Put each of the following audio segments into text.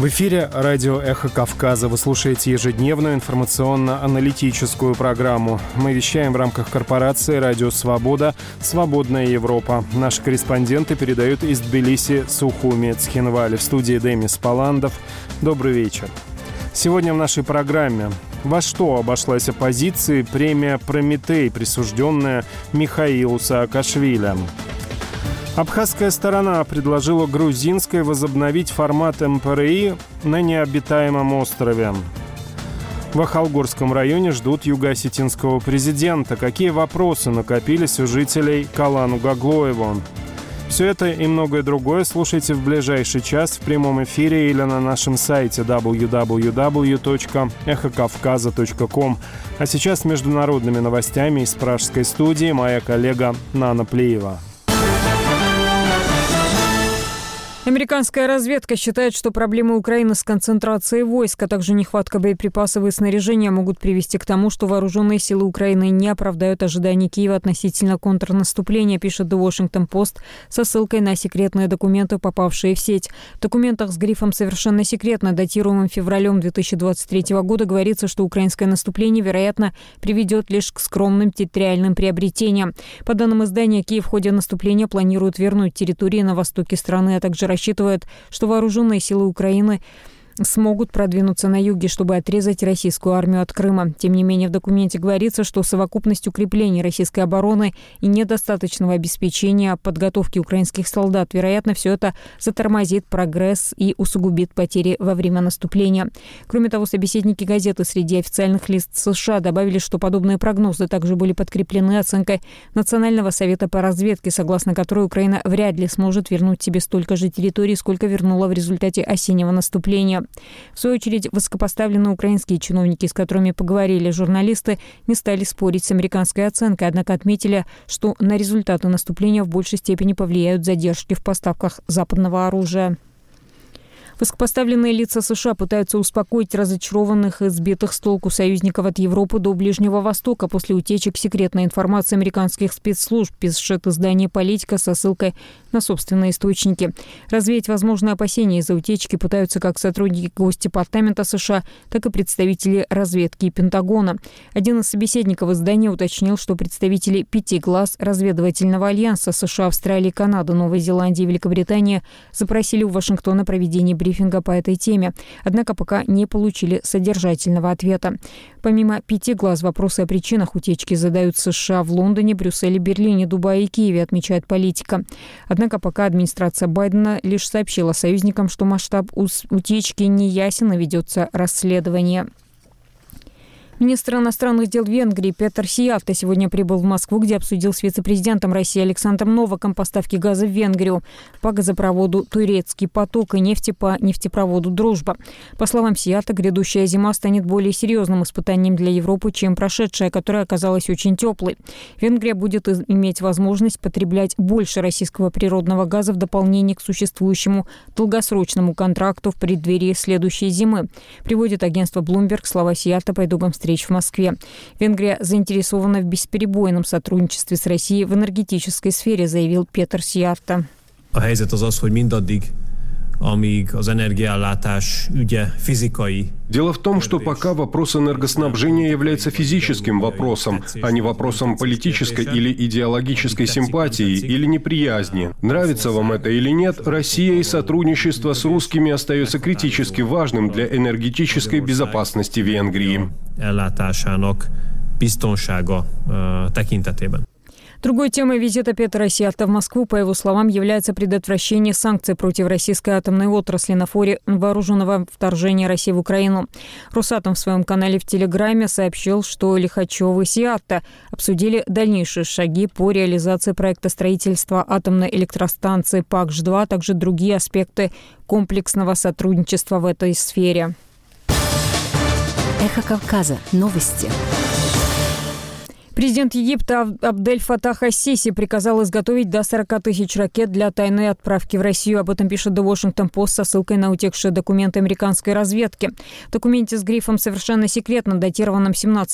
В эфире радио «Эхо Кавказа». Вы слушаете ежедневную информационно-аналитическую программу. Мы вещаем в рамках корпорации «Радио Свобода. Свободная Европа». Наши корреспонденты передают из Тбилиси, Сухуми, Цхинвали. В студии Демис Паландов. Добрый вечер. Сегодня в нашей программе: во что обошлась оппозиции премия «Прометей», присужденная Михаилу Саакашвили? Абхазская сторона предложила грузинской возобновить формат МПРИ на необитаемом острове. В Ахалгорском районе ждут юго-осетинского президента. Какие вопросы накопились у жителей Калану-Гаглоева? Все это и многое другое слушайте в ближайший час в прямом эфире или на нашем сайте www.эхокавказа.ком. А сейчас с международными новостями из пражской студии моя коллега Нана Плиева. Американская разведка считает, что проблемы Украины с концентрацией войск, а также нехватка боеприпасов и снаряжения могут привести к тому, что вооруженные силы Украины не оправдают ожиданий Киева относительно контрнаступления, пишет The Washington Post со ссылкой на секретные документы, попавшие в сеть. В документах с грифом «Совершенно секретно», датируемым февралем 2023 года, говорится, что украинское наступление, вероятно, приведет лишь к скромным территориальным приобретениям. По данным издания, Киев в ходе наступления планирует вернуть территории на востоке страны, а также рассчитывает, что вооруженные силы Украины смогут продвинуться на юге, чтобы отрезать российскую армию от Крыма. Тем не менее, в документе говорится, что совокупность укреплений российской обороны и недостаточного обеспечения подготовки украинских солдат, вероятно, все это затормозит прогресс и усугубит потери во время наступления. Кроме того, собеседники газеты среди официальных лиц США добавили, что подобные прогнозы также были подкреплены оценкой Национального совета по разведке, согласно которой Украина вряд ли сможет вернуть себе столько же территорий, сколько вернула в результате осеннего наступления. В свою очередь, высокопоставленные украинские чиновники, с которыми поговорили журналисты, не стали спорить с американской оценкой, однако отметили, что на результаты наступления в большей степени повлияют задержки в поставках западного оружия. Высокопоставленные лица США пытаются успокоить разочарованных и сбитых с толку союзников от Европы до Ближнего Востока после утечек секретной информации американских спецслужб, пишет издание «Политика» со ссылкой на собственные источники. Развеять возможные опасения из-за утечки пытаются как сотрудники Госдепартамента США, так и представители разведки и Пентагона. Один из собеседников издания уточнил, что представители 5 глаз разведывательного альянса США, Австралии, Канады, Новой Зеландии и Великобритании запросили у Вашингтона проведение брифинга по этой теме, однако пока не получили содержательного ответа. Помимо 5 глаз, вопросы о причинах утечки задают США в Лондоне, Брюсселе, Берлине, Дубае и Киеве, отмечает «Политика». Однако пока администрация Байдена лишь сообщила союзникам, что масштаб утечки не ясен и ведется расследование. Министр иностранных дел Венгрии Петър Сиjarto сегодня прибыл в Москву, где обсудил с вице-президентом России Александром Новаком поставки газа в Венгрию по газопроводу «Турецкий поток» и нефти по нефтепроводу «Дружба». По словам Сиjarto, грядущая зима станет более серьезным испытанием для Европы, чем прошедшая, которая оказалась очень теплой. Венгрия будет иметь возможность потреблять больше российского природного газа в дополнение к существующему долгосрочному контракту в преддверии следующей зимы. Приводит агентство Bloomberg слова Сиjarto по итогам встреч в Москве. Венгрия заинтересована в бесперебойном сотрудничестве с Россией в энергетической сфере, заявил Петър Сиjarto. Дело в том, что пока вопрос энергоснабжения является физическим вопросом, а не вопросом политической или идеологической симпатии или неприязни. Нравится вам это или нет, Россия и сотрудничество с русскими остается критически важным для энергетической безопасности Венгрии. Другой темой визита Петъра Сиjarto в Москву, по его словам, является предотвращение санкций против российской атомной отрасли на фоне вооруженного вторжения России в Украину. Росатом в своем канале в Телеграме сообщил, что Лихачев и Сиjarto обсудили дальнейшие шаги по реализации проекта строительства атомной электростанции ПАКШ-2, а также другие аспекты комплексного сотрудничества в этой сфере. Эхо Кавказа. Новости. Президент Египта Абдель Фаттах ас-Сиси приказал изготовить до 40 тысяч ракет для тайной отправки в Россию. Об этом пишет The Washington Post со ссылкой на утекшие документы американской разведки. В документе с грифом «Совершенно секретно», датированном 17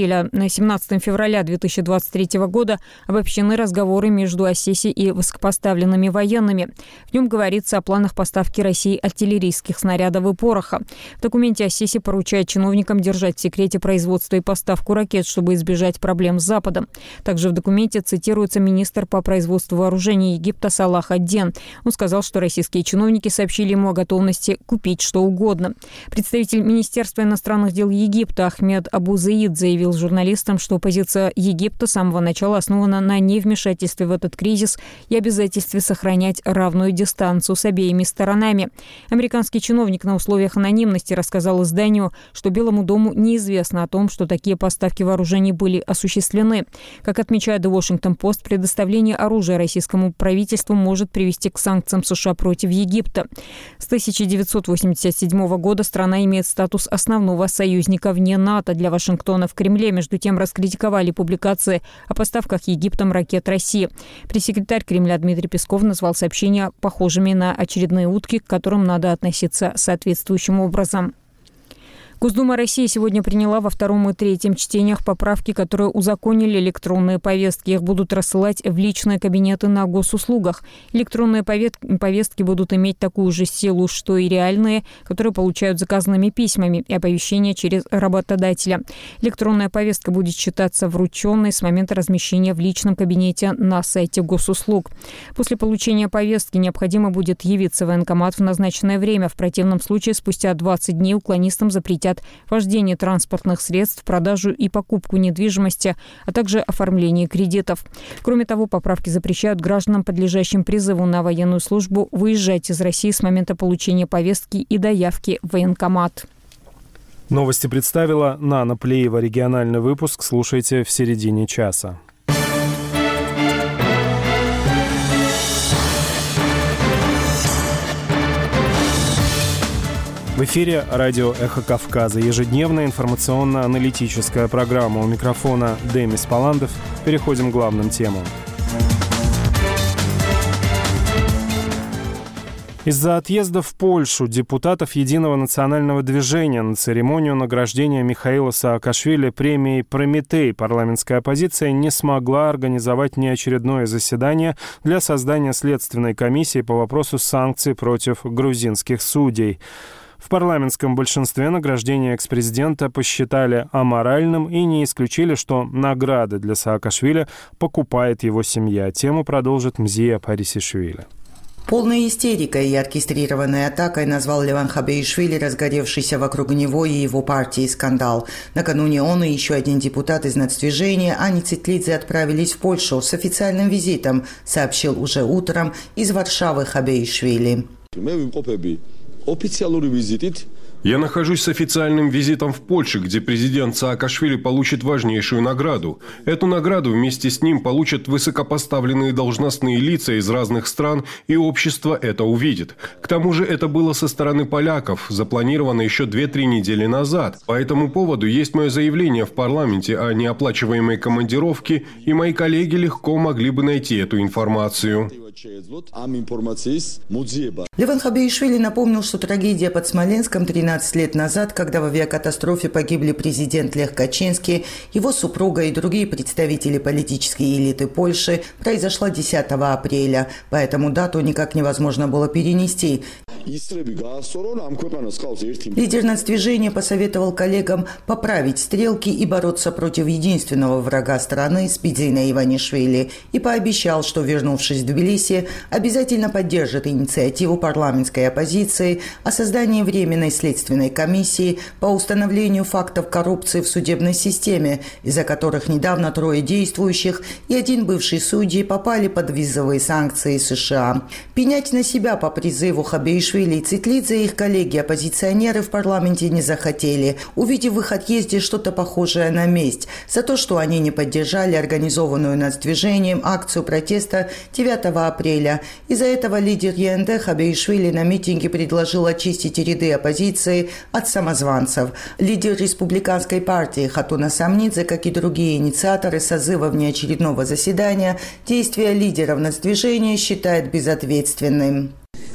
февраля 2023 года, обобщены разговоры между ас-Сиси и высокопоставленными военными. В нем говорится о планах поставки России артиллерийских снарядов и пороха. В документе ас-Сиси поручает чиновникам держать в секрете производство и поставку ракет, чтобы избежать проблем с Западом. Также в документе цитируется министр по производству вооружений Египта Салах ад-Дин. Он сказал, что российские чиновники сообщили ему о готовности купить что угодно. Представитель Министерства иностранных дел Египта Ахмед Абу-Заид заявил журналистам, что позиция Египта с самого начала основана на невмешательстве в этот кризис и обязательстве сохранять равную дистанцию с обеими сторонами. Американский чиновник на условиях анонимности рассказал изданию, что Белому дому неизвестно о том, что такие поставки вооружений были осуществлены. Как отмечает The Washington Post, предоставление оружия российскому правительству может привести к санкциям США против Египта. С 1987 года страна имеет статус основного союзника вне НАТО. Для Вашингтона в Кремле, между тем, раскритиковали публикации о поставках Египтом ракет России. Пресс-секретарь Кремля Дмитрий Песков назвал сообщения похожими на очередные утки, к которым надо относиться соответствующим образом. Госдума России сегодня приняла во втором и третьем чтениях поправки, которые узаконили электронные повестки. Их будут рассылать в личные кабинеты на госуслугах. Электронные повестки будут иметь такую же силу, что и реальные, которые получают заказанными письмами и оповещения через работодателя. Электронная повестка будет считаться врученной с момента размещения в личном кабинете на сайте госуслуг. После получения повестки необходимо будет явиться в военкомат в назначенное время. В противном случае спустя 20 дней уклонистам запретят вождение транспортных средств, продажу и покупку недвижимости, а также оформление кредитов. Кроме того, поправки запрещают гражданам, подлежащим призыву на военную службу, выезжать из России с момента получения повестки и до явки в военкомат. Новости представила Нана Плеева. Региональный выпуск слушайте в середине часа. В эфире радио «Эхо Кавказа». Ежедневная информационно-аналитическая программа. У микрофона Демис Паландов. Переходим к главным темам. Из-за отъезда в Польшу депутатов Единого национального движения на церемонию награждения Михаила Саакашвили премией «Прометей» парламентская оппозиция не смогла организовать неочередное заседание для создания следственной комиссии по вопросу санкций против грузинских судей. В парламентском большинстве награждение экс-президента посчитали аморальным и не исключили, что награды для Саакашвили покупает его семья. Тему продолжит Мзия Парисишвили. Полной истерикой и оркестрированной атакой назвал Леван Хабеишвили разгоревшийся вокруг него и его партии скандал. Накануне он и еще один депутат из нацдвижения Ани Цитлидзе отправились в Польшу с официальным визитом, сообщил уже утром из Варшавы Хабеишвили. Я нахожусь с официальным визитом в Польше, где президент Саакашвили получит важнейшую награду. Эту награду вместе с ним получат высокопоставленные должностные лица из разных стран, и общество это увидит. К тому же это было со стороны поляков, запланировано еще 2-3 недели назад. По этому поводу есть мое заявление в парламенте о неоплачиваемой командировке, и мои коллеги легко могли бы найти эту информацию. Леван Хабеишвили напомнил, что трагедия под Смоленском 13 лет назад, когда в авиакатастрофе погибли президент Лех Качинский, его супруга и другие представители политической элиты Польши, произошла 10 апреля. Поэтому дату никак невозможно было перенести. Лидер нацдвижения посоветовал коллегам поправить стрелки и бороться против единственного врага страны Спидзина Иванишвили и пообещал, что, вернувшись в Тбилиси, обязательно поддержит инициативу парламентской оппозиции о создании Временной следственной комиссии по установлению фактов коррупции в судебной системе, из-за которых недавно 3 действующих и 1 бывший судьи попали под визовые санкции США. Пенять на себя по призыву Хабеишвили и Цитлидзе и их коллеги-оппозиционеры в парламенте не захотели, увидев в их отъезде что-то похожее на месть за то, что они не поддержали организованную нацдвижением акцию протеста 9 апреля. Из-за этого лидер ЕНД Хабеишвили на митинге предложил очистить ряды оппозиции от самозванцев. Лидер республиканской партии Хатуна Самнидзе, как и другие инициаторы созыва внеочередного заседания, действия лидеров нацдвижения считает безответственным.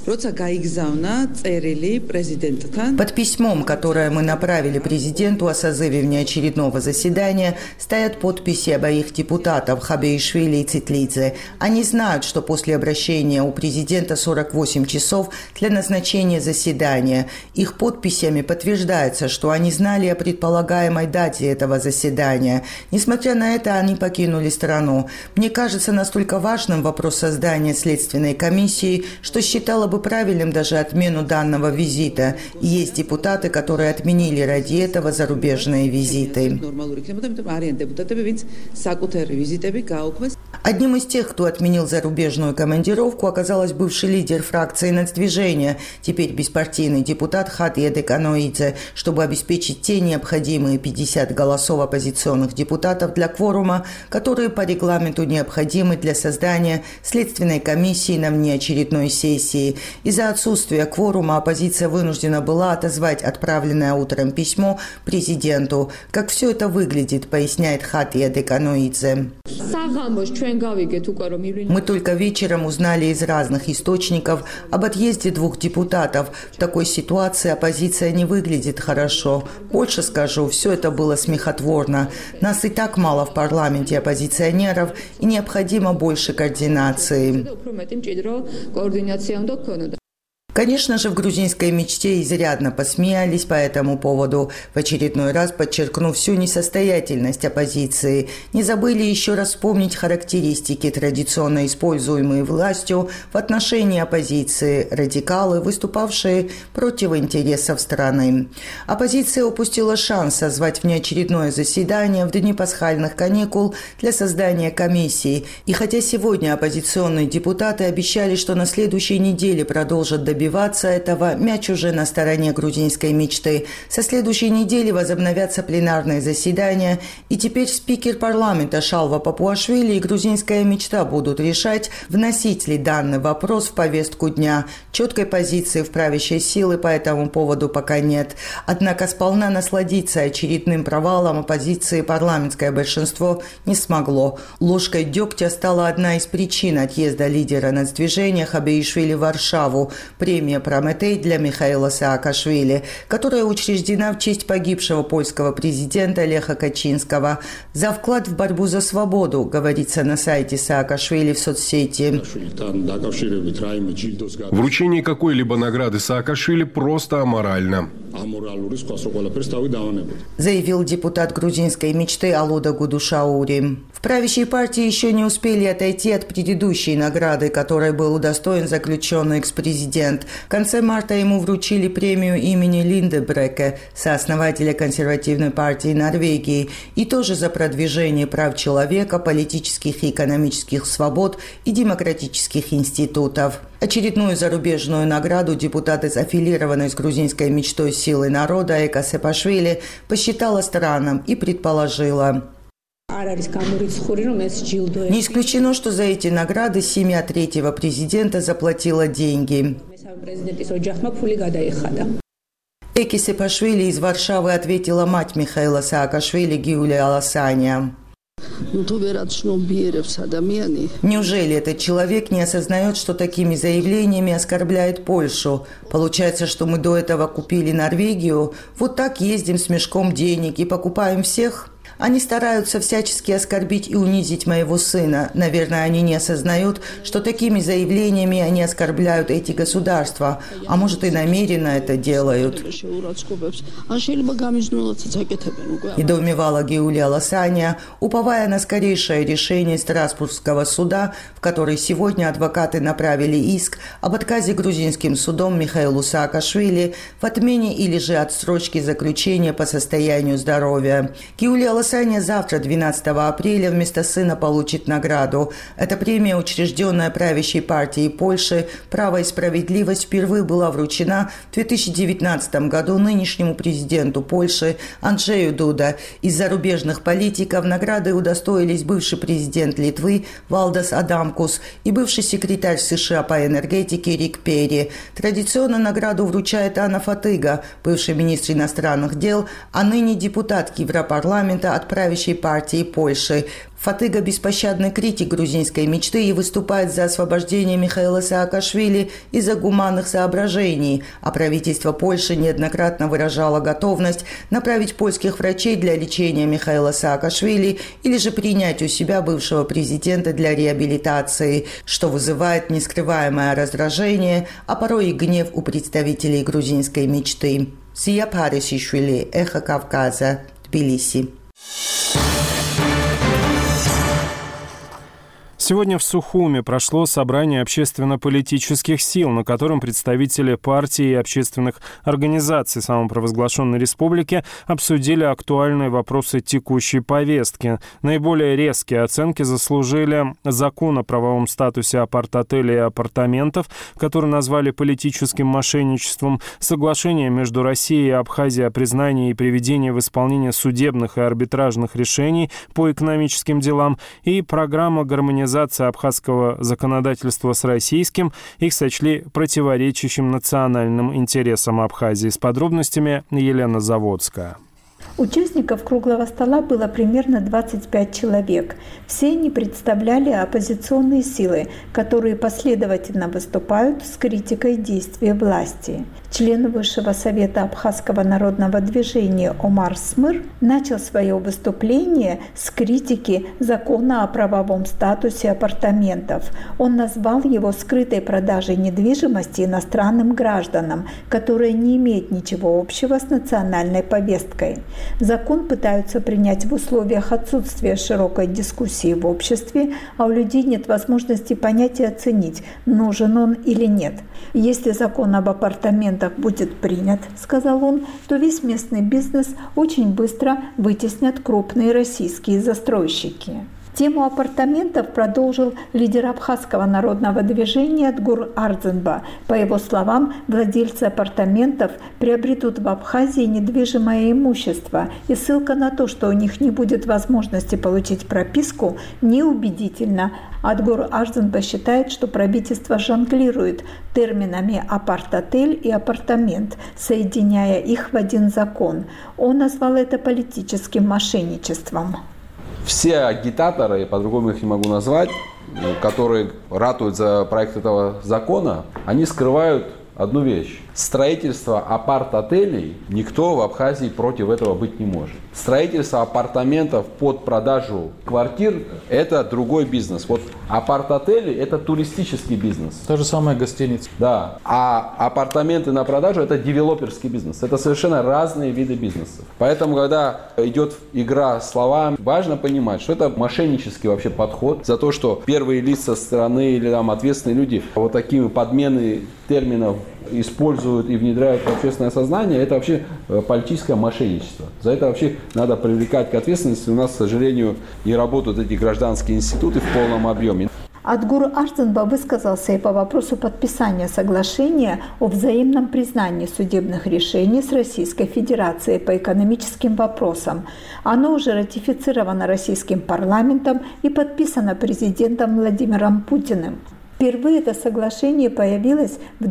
Под письмом, которое мы направили президенту о созыве внеочередного заседания, стоят подписи обоих депутатов Хабеишвили и Цитлидзе. Они знают, что после обращения у президента 48 часов для назначения заседания. Их подписями подтверждается, что они знали о предполагаемой дате этого заседания. Несмотря на это, они покинули страну. Мне кажется настолько важным вопрос создания следственной комиссии, что считала бы правильным даже отмену данного визита. Есть депутаты, которые отменили ради этого зарубежные визиты. Одним из тех, кто отменил зарубежную командировку, оказалась бывший лидер фракции нацдвижения, теперь беспартийный депутат Хатия Деканоидзе, чтобы обеспечить те необходимые 50 голосов оппозиционных депутатов для кворума, которые по регламенту необходимы для создания следственной комиссии на внеочередной сессии. Из-за отсутствия кворума оппозиция вынуждена была отозвать отправленное утром письмо президенту. Как все это выглядит, поясняет Хатия Деканоидзе. Мы только вечером узнали из разных источников об отъезде 2 депутатов. В такой ситуации оппозиция не выглядит хорошо. Больше скажу, все это было смехотворно. Нас и так мало в парламенте оппозиционеров, и необходимо больше координации. Конечно же, в грузинской мечте изрядно посмеялись по этому поводу, в очередной раз подчеркнув всю несостоятельность оппозиции. Не забыли еще раз вспомнить характеристики, традиционно используемые властью в отношении оппозиции, радикалы, выступавшие против интересов страны. Оппозиция упустила шанс созвать внеочередное заседание в дни пасхальных каникул для создания комиссии. И хотя сегодня оппозиционные депутаты обещали, что на следующей неделе продолжат добиваться этого, мяч уже на стороне грузинской мечты. Со следующей недели возобновятся пленарные заседания, и теперь спикер парламента Шалва Папуашвили и грузинская мечта будут решать, вносить ли данный вопрос в повестку дня. Четкой позиции в правящей силы по этому поводу пока нет. Однако сполна насладиться очередным провалом оппозиции парламентское большинство не смогло. Ложкой дегтя стала одна из причин отъезда лидера нацдвижения Хабеишвили в Варшаву – премия «Прометей» для Михаила Саакашвили, которая учреждена в честь погибшего польского президента Леха Качинского. За вклад в борьбу за свободу, говорится на сайте Саакашвили в соцсети. Вручение какой-либо награды Саакашвили просто аморально, заявил депутат грузинской мечты Алуда Гудушаури. В правящей партии еще не успели отойти от предыдущей награды, которой был удостоен заключенный экс-президент. В конце марта ему вручили премию имени Линдебреке, сооснователя консервативной партии Норвегии, и тоже за продвижение прав человека, политических и экономических свобод и демократических институтов. Очередную зарубежную награду депутат из аффилированной с грузинской мечтой силы народа Эка Сепашвили посчитала странным и предположила: не исключено, что за эти награды семья третьего президента заплатила деньги. Эки Сепашвили из Варшавы ответила мать Михаила Саакашвили Гиулия Аласаня. Неужели этот человек не осознает, что такими заявлениями оскорбляет Польшу? Получается, что мы до этого купили Норвегию, вот так ездим с мешком денег и покупаем всех? Они стараются всячески оскорбить и унизить моего сына. Наверное, они не осознают, что такими заявлениями они оскорбляют эти государства. А может, и намеренно это делают. Недоумевала Гиулия Ласаня, уповая на скорейшее решение Страсбургского суда, в который сегодня адвокаты направили иск об отказе грузинским судом Михаилу Саакашвили в отмене или же отсрочке заключения по состоянию здоровья. Гиулия Ласаня Асаня завтра, 12 апреля, вместо сына получит награду. Эта премия, учрежденная правящей партией Польши «Право и справедливость», впервые была вручена в 2019 году нынешнему президенту Польши Анджею Дуда. Из зарубежных политиков награды удостоились бывший президент Литвы Валдас Адамкус и бывший секретарь США по энергетике Рик Перри. Традиционно награду вручает Анна Фатыга, бывший министр иностранных дел, а ныне депутат Европарламента от правящей партии Польши. Фатыга – беспощадный критик грузинской мечты и выступает за освобождение Михаила Саакашвили из-за гуманных соображений, а правительство Польши неоднократно выражало готовность направить польских врачей для лечения Михаила Саакашвили или же принять у себя бывшего президента для реабилитации, что вызывает нескрываемое раздражение, а порой и гнев у представителей грузинской мечты. Сия Парисишвили, Эхо Кавказа, Тбилиси. Сегодня в Сухуми прошло собрание общественно-политических сил, на котором представители партий и общественных организаций самопровозглашенной республики обсудили актуальные вопросы текущей повестки. Наиболее резкие оценки заслужили закон о правовом статусе апарт-отелей и апартаментов, который назвали политическим мошенничеством, соглашение между Россией и Абхазией о признании и приведении в исполнение судебных и арбитражных решений по экономическим делам и программа гармонизации абхазского законодательства с российским. Их сочли противоречащим национальным интересам Абхазии. С подробностями Елена Заводская. Участников круглого стола было примерно 25 человек. Все они представляли оппозиционные силы, которые последовательно выступают с критикой действий власти. Член Высшего совета Абхазского народного движения Омар Смыр начал свое выступление с критики закона о правовом статусе апартаментов. Он назвал его скрытой продажей недвижимости иностранным гражданам, которая не имеет ничего общего с национальной повесткой. Закон пытаются принять в условиях отсутствия широкой дискуссии в обществе, а у людей нет возможности понять и оценить, нужен он или нет. Если закон об апартаментах будет принят, сказал он, то весь местный бизнес очень быстро вытеснят крупные российские застройщики. Тему апартаментов продолжил лидер Абхазского народного движения Адгур Ардзенба. По его словам, владельцы апартаментов приобретут в Абхазии недвижимое имущество, и ссылка на то, что у них не будет возможности получить прописку, неубедительна. Адгур Ардзенба считает, что правительство жонглирует терминами апарт-отель и апартамент, соединяя их в один закон. Он назвал это политическим мошенничеством. Все агитаторы, по-другому их не могу назвать, которые ратуют за проект этого закона, они скрывают одну вещь. Строительство апарт-отелей никто в Абхазии против этого быть не может. Строительство апартаментов под продажу квартир – это другой бизнес. Вот апарт-отели – это туристический бизнес. Та же самая гостиница. Да. А апартаменты на продажу – это девелоперский бизнес. Это совершенно разные виды бизнесов. Поэтому, когда идет игра словами, важно понимать, что это мошеннический вообще подход за то, что первые лица страны или там ответственные люди вот такими подмены терминов используют и внедряют в общественное сознание, это вообще политическое мошенничество. За это вообще надо привлекать к ответственности. У нас, к сожалению, не работают эти гражданские институты в полном объеме. Адгур Ардзенба высказался и по вопросу подписания соглашения о взаимном признании судебных решений с Российской Федерацией по экономическим вопросам. Оно уже ратифицировано российским парламентом и подписано президентом Владимиром Путиным. Впервые это соглашение появилось в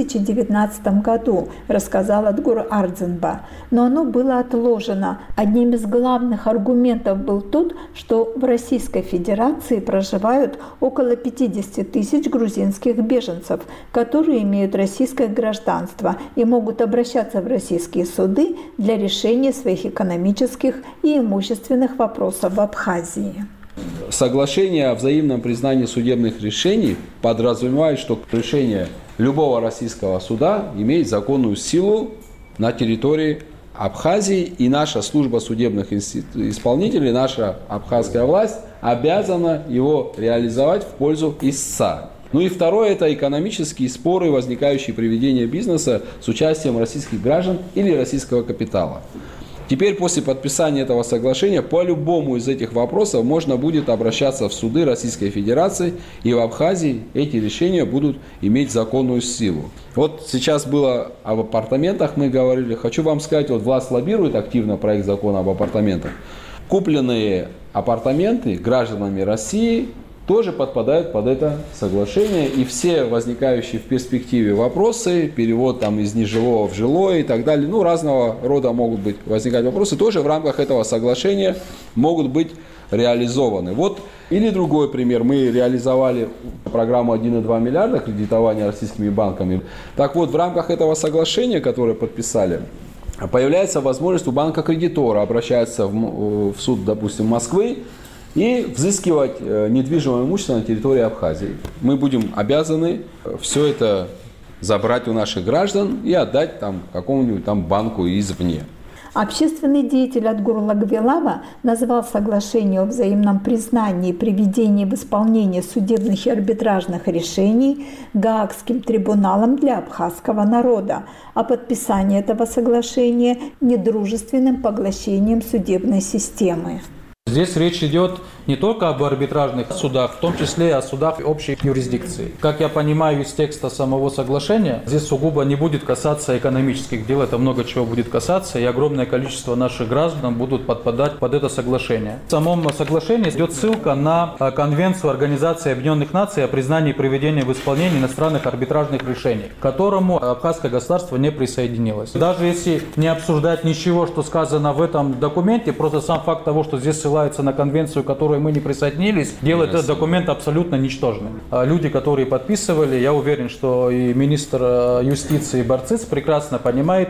2019 году, рассказал Адгур Ардзенба, но оно было отложено. Одним из главных аргументов был тот, что в Российской Федерации проживают около 50 тысяч грузинских беженцев, которые имеют российское гражданство и могут обращаться в российские суды для решения своих экономических и имущественных вопросов в Абхазии. Соглашение о взаимном признании судебных решений подразумевает, что решение любого российского суда имеет законную силу на территории Абхазии, и наша служба судебных исполнителей, наша абхазская власть обязана его реализовать в пользу истца. Ну и второе – это экономические споры, возникающие при ведении бизнеса с участием российских граждан или российского капитала. Теперь после подписания этого соглашения по любому из этих вопросов можно будет обращаться в суды Российской Федерации, и в Абхазии эти решения будут иметь законную силу. Вот сейчас было об апартаментах, мы говорили. Хочу вам сказать, вот власть лоббирует активно проект закона об апартаментах. Купленные апартаменты гражданами России тоже подпадают под это соглашение, и все возникающие в перспективе вопросы, перевод там из нежилого в жилое и так далее, разного рода могут быть возникать вопросы, тоже в рамках этого соглашения могут быть реализованы. Вот или другой пример. Мы реализовали программу 1,2 миллиарда кредитования российскими банками. Так вот, в рамках этого соглашения, которое подписали, появляется возможность у банка-кредитора обращаться в суд, допустим, Москвы, и взыскивать недвижимое имущество на территории Абхазии. Мы будем обязаны все это забрать у наших граждан и отдать какому-нибудь банку извне. Общественный деятель Отгур Лагвелава назвал соглашение о взаимном признании и приведении в исполнение судебных и арбитражных решений Гаагским трибуналом для абхазского народа, а подписание этого соглашения – недружественным поглощением судебной системы. Здесь речь идет не только об арбитражных судах, в том числе и о судах общей юрисдикции. Как я понимаю из текста самого соглашения, здесь сугубо не будет касаться экономических дел, это много чего будет касаться, и огромное количество наших граждан будут подпадать под это соглашение. В самом соглашении идет ссылка на Конвенцию Организации Объединенных Наций о признании и приведении в исполнение иностранных арбитражных решений, к которому абхазское государство не присоединилось. Даже если не обсуждать ничего, что сказано в этом документе, просто сам факт того, что здесь ссылается на конвенцию, к которой мы не присоединились, делает этот документ абсолютно ничтожным. Люди, которые подписывали, я уверен, что и министр юстиции Барцыц прекрасно понимает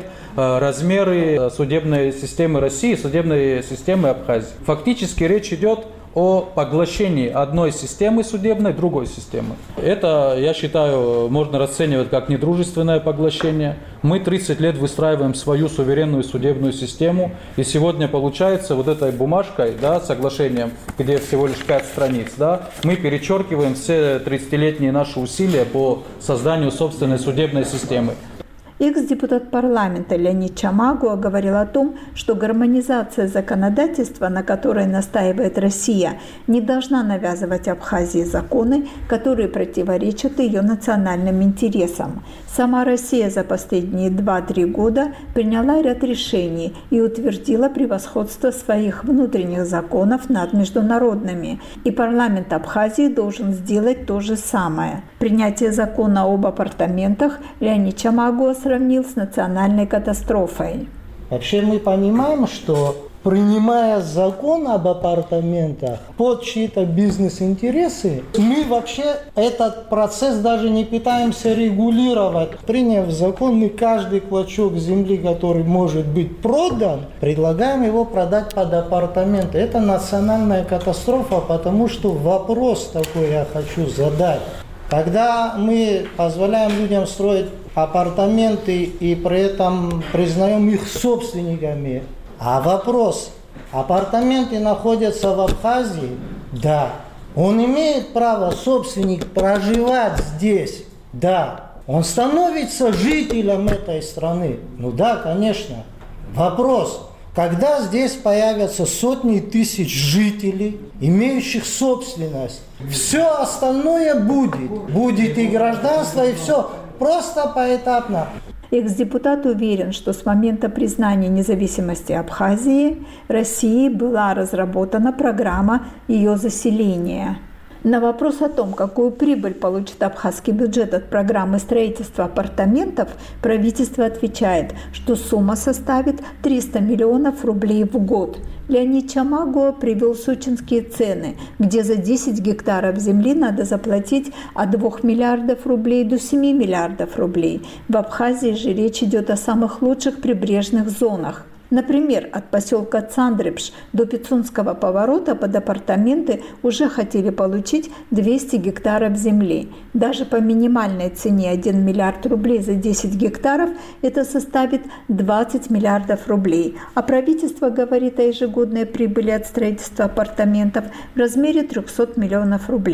размеры судебной системы России, судебной системы Абхазии. Фактически речь идет о поглощении одной системы судебной другой системы. Это, я считаю, можно расценивать как недружественное поглощение. Мы 30 лет выстраиваем свою суверенную судебную систему, и сегодня получается вот этой бумажкой, соглашением, где всего лишь 5 страниц, мы перечеркиваем все 30-летние наши усилия по созданию собственной судебной системы. Экс-депутат парламента Леонид Чамагуа говорил о том, что гармонизация законодательства, на которой настаивает Россия, не должна навязывать Абхазии законы, которые противоречат ее национальным интересам. Сама Россия за последние 2-3 года приняла ряд решений и утвердила превосходство своих внутренних законов над международными. И парламент Абхазии должен сделать то же самое. Принятие закона об апартаментах Леонид Чамагуа сравнил с национальной катастрофой. Вообще мы понимаем, что принимая закон об апартаментах под чьи-то бизнес-интересы, мы вообще этот процесс даже не пытаемся регулировать. Приняв закон, мы каждый клочок земли, который может быть продан, предлагаем его продать под апартаменты. Это национальная катастрофа, потому что вопрос такой я хочу задать. Когда мы позволяем людям строить апартаменты и при этом признаем их собственниками, а вопрос, апартаменты находятся в Абхазии? Да. Он имеет право, собственник, проживать здесь? Да. Он становится жителем этой страны? Ну да, конечно. Вопрос. Когда здесь появятся сотни тысяч жителей, имеющих собственность, все остальное будет. Будет и гражданство, и все. Просто поэтапно. Экс-депутат уверен, что с момента признания независимости Абхазии России была разработана программа ее заселения. На вопрос о том, какую прибыль получит абхазский бюджет от программы строительства апартаментов, правительство отвечает, что сумма составит 300 миллионов рублей в год. Леонид Чамагуа привел сочинские цены, где за 10 гектаров земли надо заплатить от 2 миллиардов рублей до 7 миллиардов рублей. В Абхазии же речь идет о самых лучших прибрежных зонах. Например, от поселка Цандрепш до Пицунского поворота под апартаменты уже хотели получить 200 гектаров земли. Даже по минимальной цене 1 миллиард рублей за 10 гектаров это составит 20 миллиардов рублей. А правительство говорит о ежегодной прибыли от строительства апартаментов в размере 300 миллионов рублей.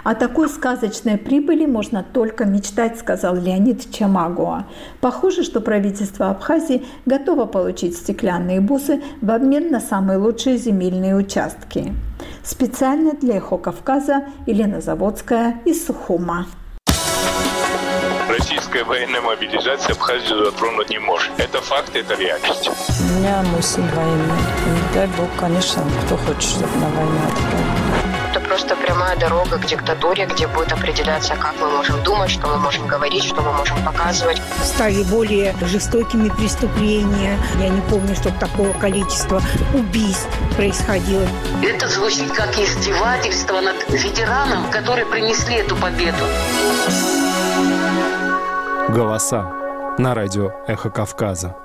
О такой сказочной прибыли можно только мечтать, сказал Леонид Чамагуа. Похоже, что правительство Абхазии готово получить стеклянные бусы в обмен на самые лучшие земельные участки. Специально для «Эхо Кавказа» Елена Заводская из Сухума. Российская военная мобилизация Абхазию затронуть не может. Это факт, это реальность. У меня мой сын военный. И дай бог, конечно, кто хочет, чтобы на войну отправили. Это просто прямая дорога к диктатуре, где будет определяться, как мы можем думать, что мы можем говорить, что мы можем показывать. Стали более жестокими преступления. Я не помню, чтобы такого количества убийств происходило. Это звучит как издевательство над ветераном, которые принесли эту победу. Голоса на радио «Эхо Кавказа».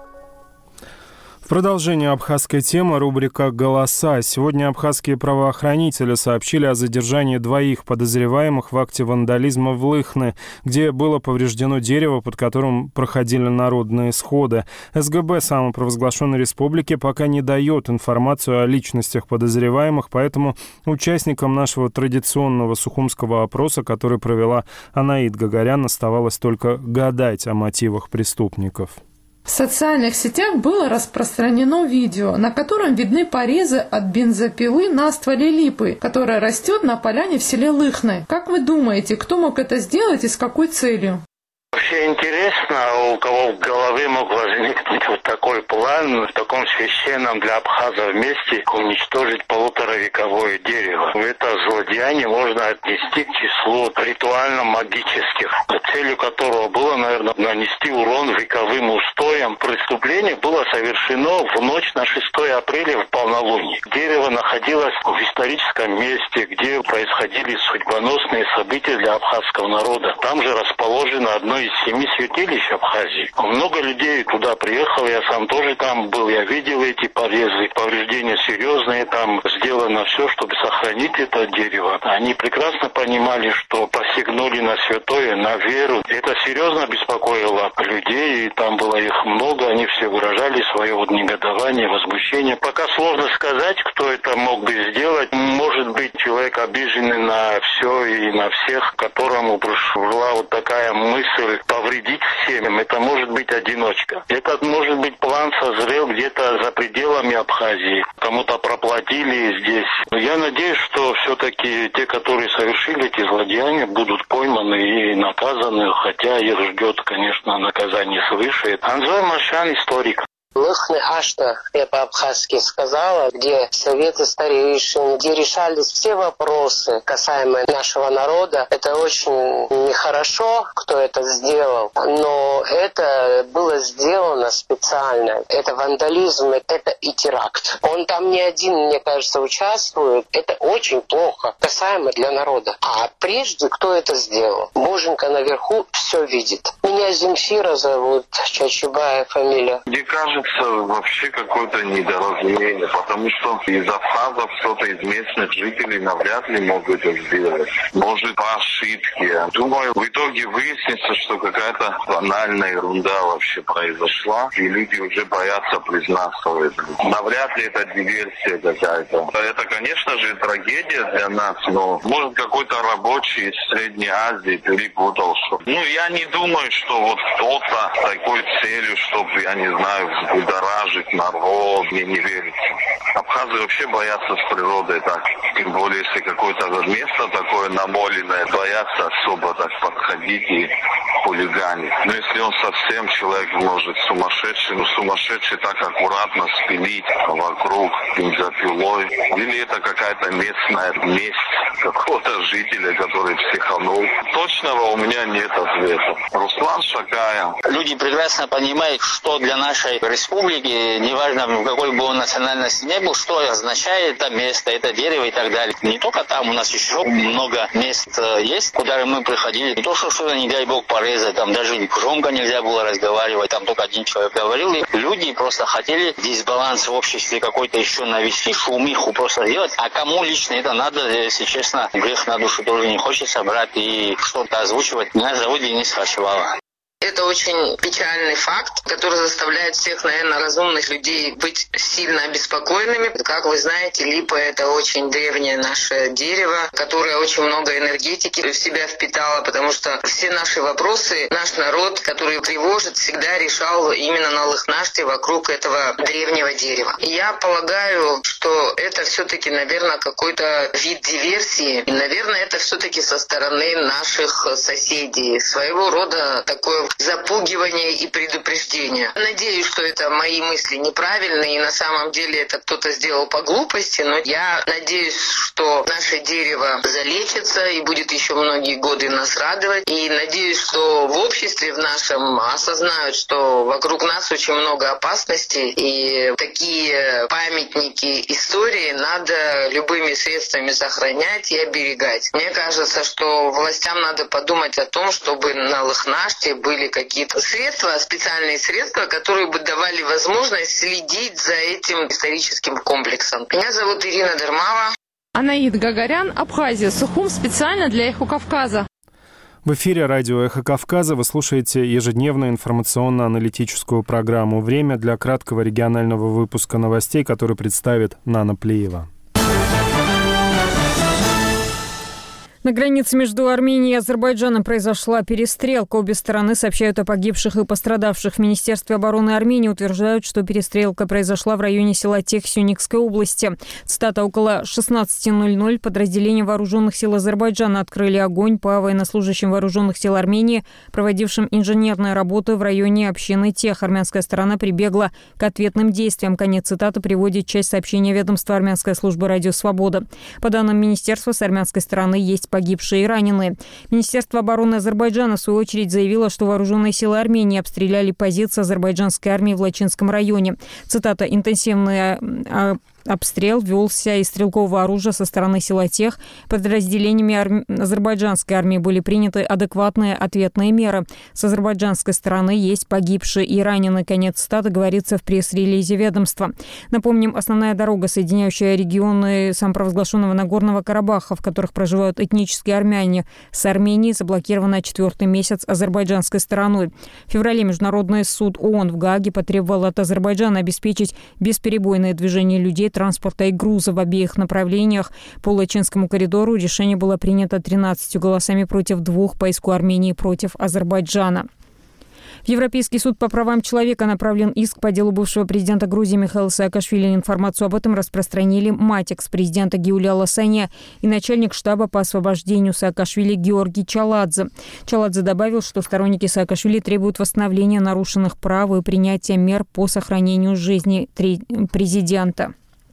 В продолжение абхазской темы рубрика «Голоса». Сегодня абхазские правоохранители сообщили о задержании 2 подозреваемых в акте вандализма в Лыхне, где было повреждено дерево, под которым проходили народные сходы. СГБ самопровозглашенной республики пока не дает информацию о личностях подозреваемых, поэтому участникам нашего традиционного сухумского опроса, который провела Анаид Гагарян, оставалось только гадать о мотивах преступников. В социальных сетях было распространено видео, на котором видны порезы от бензопилы на стволе липы, которая растет на поляне в селе Лыхне. Как вы думаете, кто мог это сделать и с какой целью? Вообще интересно, у кого в голове мог возникнуть вот такой план в таком священном для абхазов месте уничтожить 1,5-вековое дерево. Это злодеяние можно отнести к числу ритуально-магических, целью которого было, наверное, нанести урон вековым устоям. Преступление было совершено в ночь на 6 апреля в полнолуние. Дерево находилось в историческом месте, где происходили судьбоносные события для абхазского народа. Там же расположено одно из 7 святилищ Абхазии. Много людей туда приехало, я сам тоже там был, я видел эти порезы, повреждения серьезные, там сделано все, чтобы сохранить это дерево. Они прекрасно понимали, что посягнули на святое, на веру. Это серьезно беспокоило людей, и там было их много, они все выражали свое негодование, возмущение. Пока сложно сказать, кто это мог бы сделать. Может быть, человек обиженный на все и на всех, которому пришла вот такая мысль повредить всем. Это может быть одиночка. Этот, может быть, план созрел где-то за пределами Абхазии. Кому-то проплатили здесь. Но я надеюсь, что все-таки те, которые совершили эти злодеяния, будут пойманы и наказаны, хотя их ждет, конечно, наказание свыше. Анзор Машан, историк. Лыхне Ашта, я по-абхазски сказала, где советы старейшин, где решались все вопросы, касаемые нашего народа. Это очень нехорошо, кто это сделал, но это было сделано специально. Это вандализм, это и теракт. Он там не один, мне кажется, участвует. Это очень плохо, касаемо для народа. А прежде, кто это сделал? Боженька наверху все видит. Меня Земфира зовут, Чачубая фамилия. Мне кажется, вообще какое-то недоразумение, потому что из абхазов кто-то из местных жителей навряд ли мог это сделать. Может, по ошибке. Думаю, в итоге выяснится, что какая-то банальная ерунда вообще произошла, и люди уже боятся признаться в этом. Навряд ли это диверсия какая-то. Это, конечно же, трагедия для нас, но может какой-то рабочий из Средней Азии перепутал, что... я не думаю, что вот кто-то с такой целью, чтобы, я не знаю, будоражить народ, мне не верится. Абхазы вообще боятся с природой так. Тем более, если какое-то место такое намоленное, боятся особо так подходить и хулиганить. Но если он совсем человек, может, сумасшедший, сумасшедший так аккуратно спилить вокруг бензопилой. Или это какая-то местная месть какого-то жителя, который психанул. Точного у меня нет ответа. Руслан Шакая. Люди прекрасно понимают, что для нашей республики, неважно в какой бы он национальности не был, что означает это место, это дерево и так далее. Не только там, у нас еще много мест есть, куда мы приходили. Не то, что что-то, не дай бог, порезать, там даже громко нельзя было разговаривать, там только один человек говорил. И люди просто хотели дисбаланс в обществе какой-то еще навести, шумиху просто сделать. А кому лично это надо, если честно, грех на душу тоже не хочется брать и что-то озвучивать. Меня зовут Денис Хачевала. это очень печальный факт, который заставляет всех, наверное, разумных людей быть сильно обеспокоенными. Как вы знаете, липа – это очень древнее наше дерево, которое очень много энергетики в себя впитало, потому что все наши вопросы наш народ, который тревожит, всегда решал именно на Лыхнаште вокруг этого древнего дерева. И я полагаю, что это все-таки, наверное, какой-то вид диверсии. И, наверное, это все-таки со стороны наших соседей. Своего рода такое запугивание и предупреждение. Надеюсь, что это мои мысли неправильные, и на самом деле это кто-то сделал по глупости, но я надеюсь, что наше дерево залечится и будет еще многие годы нас радовать. И надеюсь, что в обществе в нашем осознают, что вокруг нас очень много опасностей, и такие памятники истории надо любыми средствами сохранять и оберегать. Мне кажется, что властям надо подумать о том, чтобы на Лыхнаште были какие-то средства, специальные средства, которые бы давали возможность следить за этим историческим комплексом. Меня зовут Ирина Дермава. Анаид Гагарян, Абхазия, Сухум, специально для «Эхо Кавказа». В эфире радио «Эхо Кавказа» вы слушаете ежедневную информационно-аналитическую программу. Время для краткого регионального выпуска новостей, который представит Нана Плиева. На границе между Арменией и Азербайджаном произошла перестрелка. Обе стороны сообщают о погибших и пострадавших. В Министерстве обороны Армении утверждают, что перестрелка произошла в районе села Тех Сюникской области. Цитата: «Около 16:00 подразделения вооруженных сил Азербайджана открыли огонь по военнослужащим вооруженных сил Армении, проводившим инженерные работы в районе общины Тех. Армянская сторона прибегла к ответным действиям». Конец цитаты приводит часть сообщения ведомства «Армянская служба радио Свобода». По данным министерства, с армянской стороны есть погибшие и раненые. Министерство обороны Азербайджана, в свою очередь, заявило, что вооруженные силы Армении обстреляли позиции азербайджанской армии в Лачинском районе. Цитата: «Интенсивный обстрел велся из стрелкового оружия со стороны села Тех. Подразделениями азербайджанской армии были приняты адекватные ответные меры. С азербайджанской стороны есть погибшие и раненые». Конец цитаты говорится в пресс-релизе ведомства. Напомним, основная дорога, соединяющая регионы самопровозглашенного Нагорного Карабаха, в которых проживают этнические армяне, с Арменией, заблокирована 4-й месяц азербайджанской стороной. В феврале Международный суд ООН в Гааге потребовал от Азербайджана обеспечить бесперебойное движение людей, транспорта и груза в обеих направлениях по Лачинскому коридору. Решение было принято 13 голосами против 2 по иску Армении против Азербайджана. В Европейский суд по правам человека направлен иск по делу бывшего президента Грузии Михаила Саакашвили. Информацию об этом распространили мать экс-президента Гиуля Ласаня и начальник штаба по освобождению Саакашвили Георгий Чаладзе. Чаладзе добавил, что сторонники Саакашвили требуют восстановления нарушенных прав и принятия мер по сохранению жизни президента.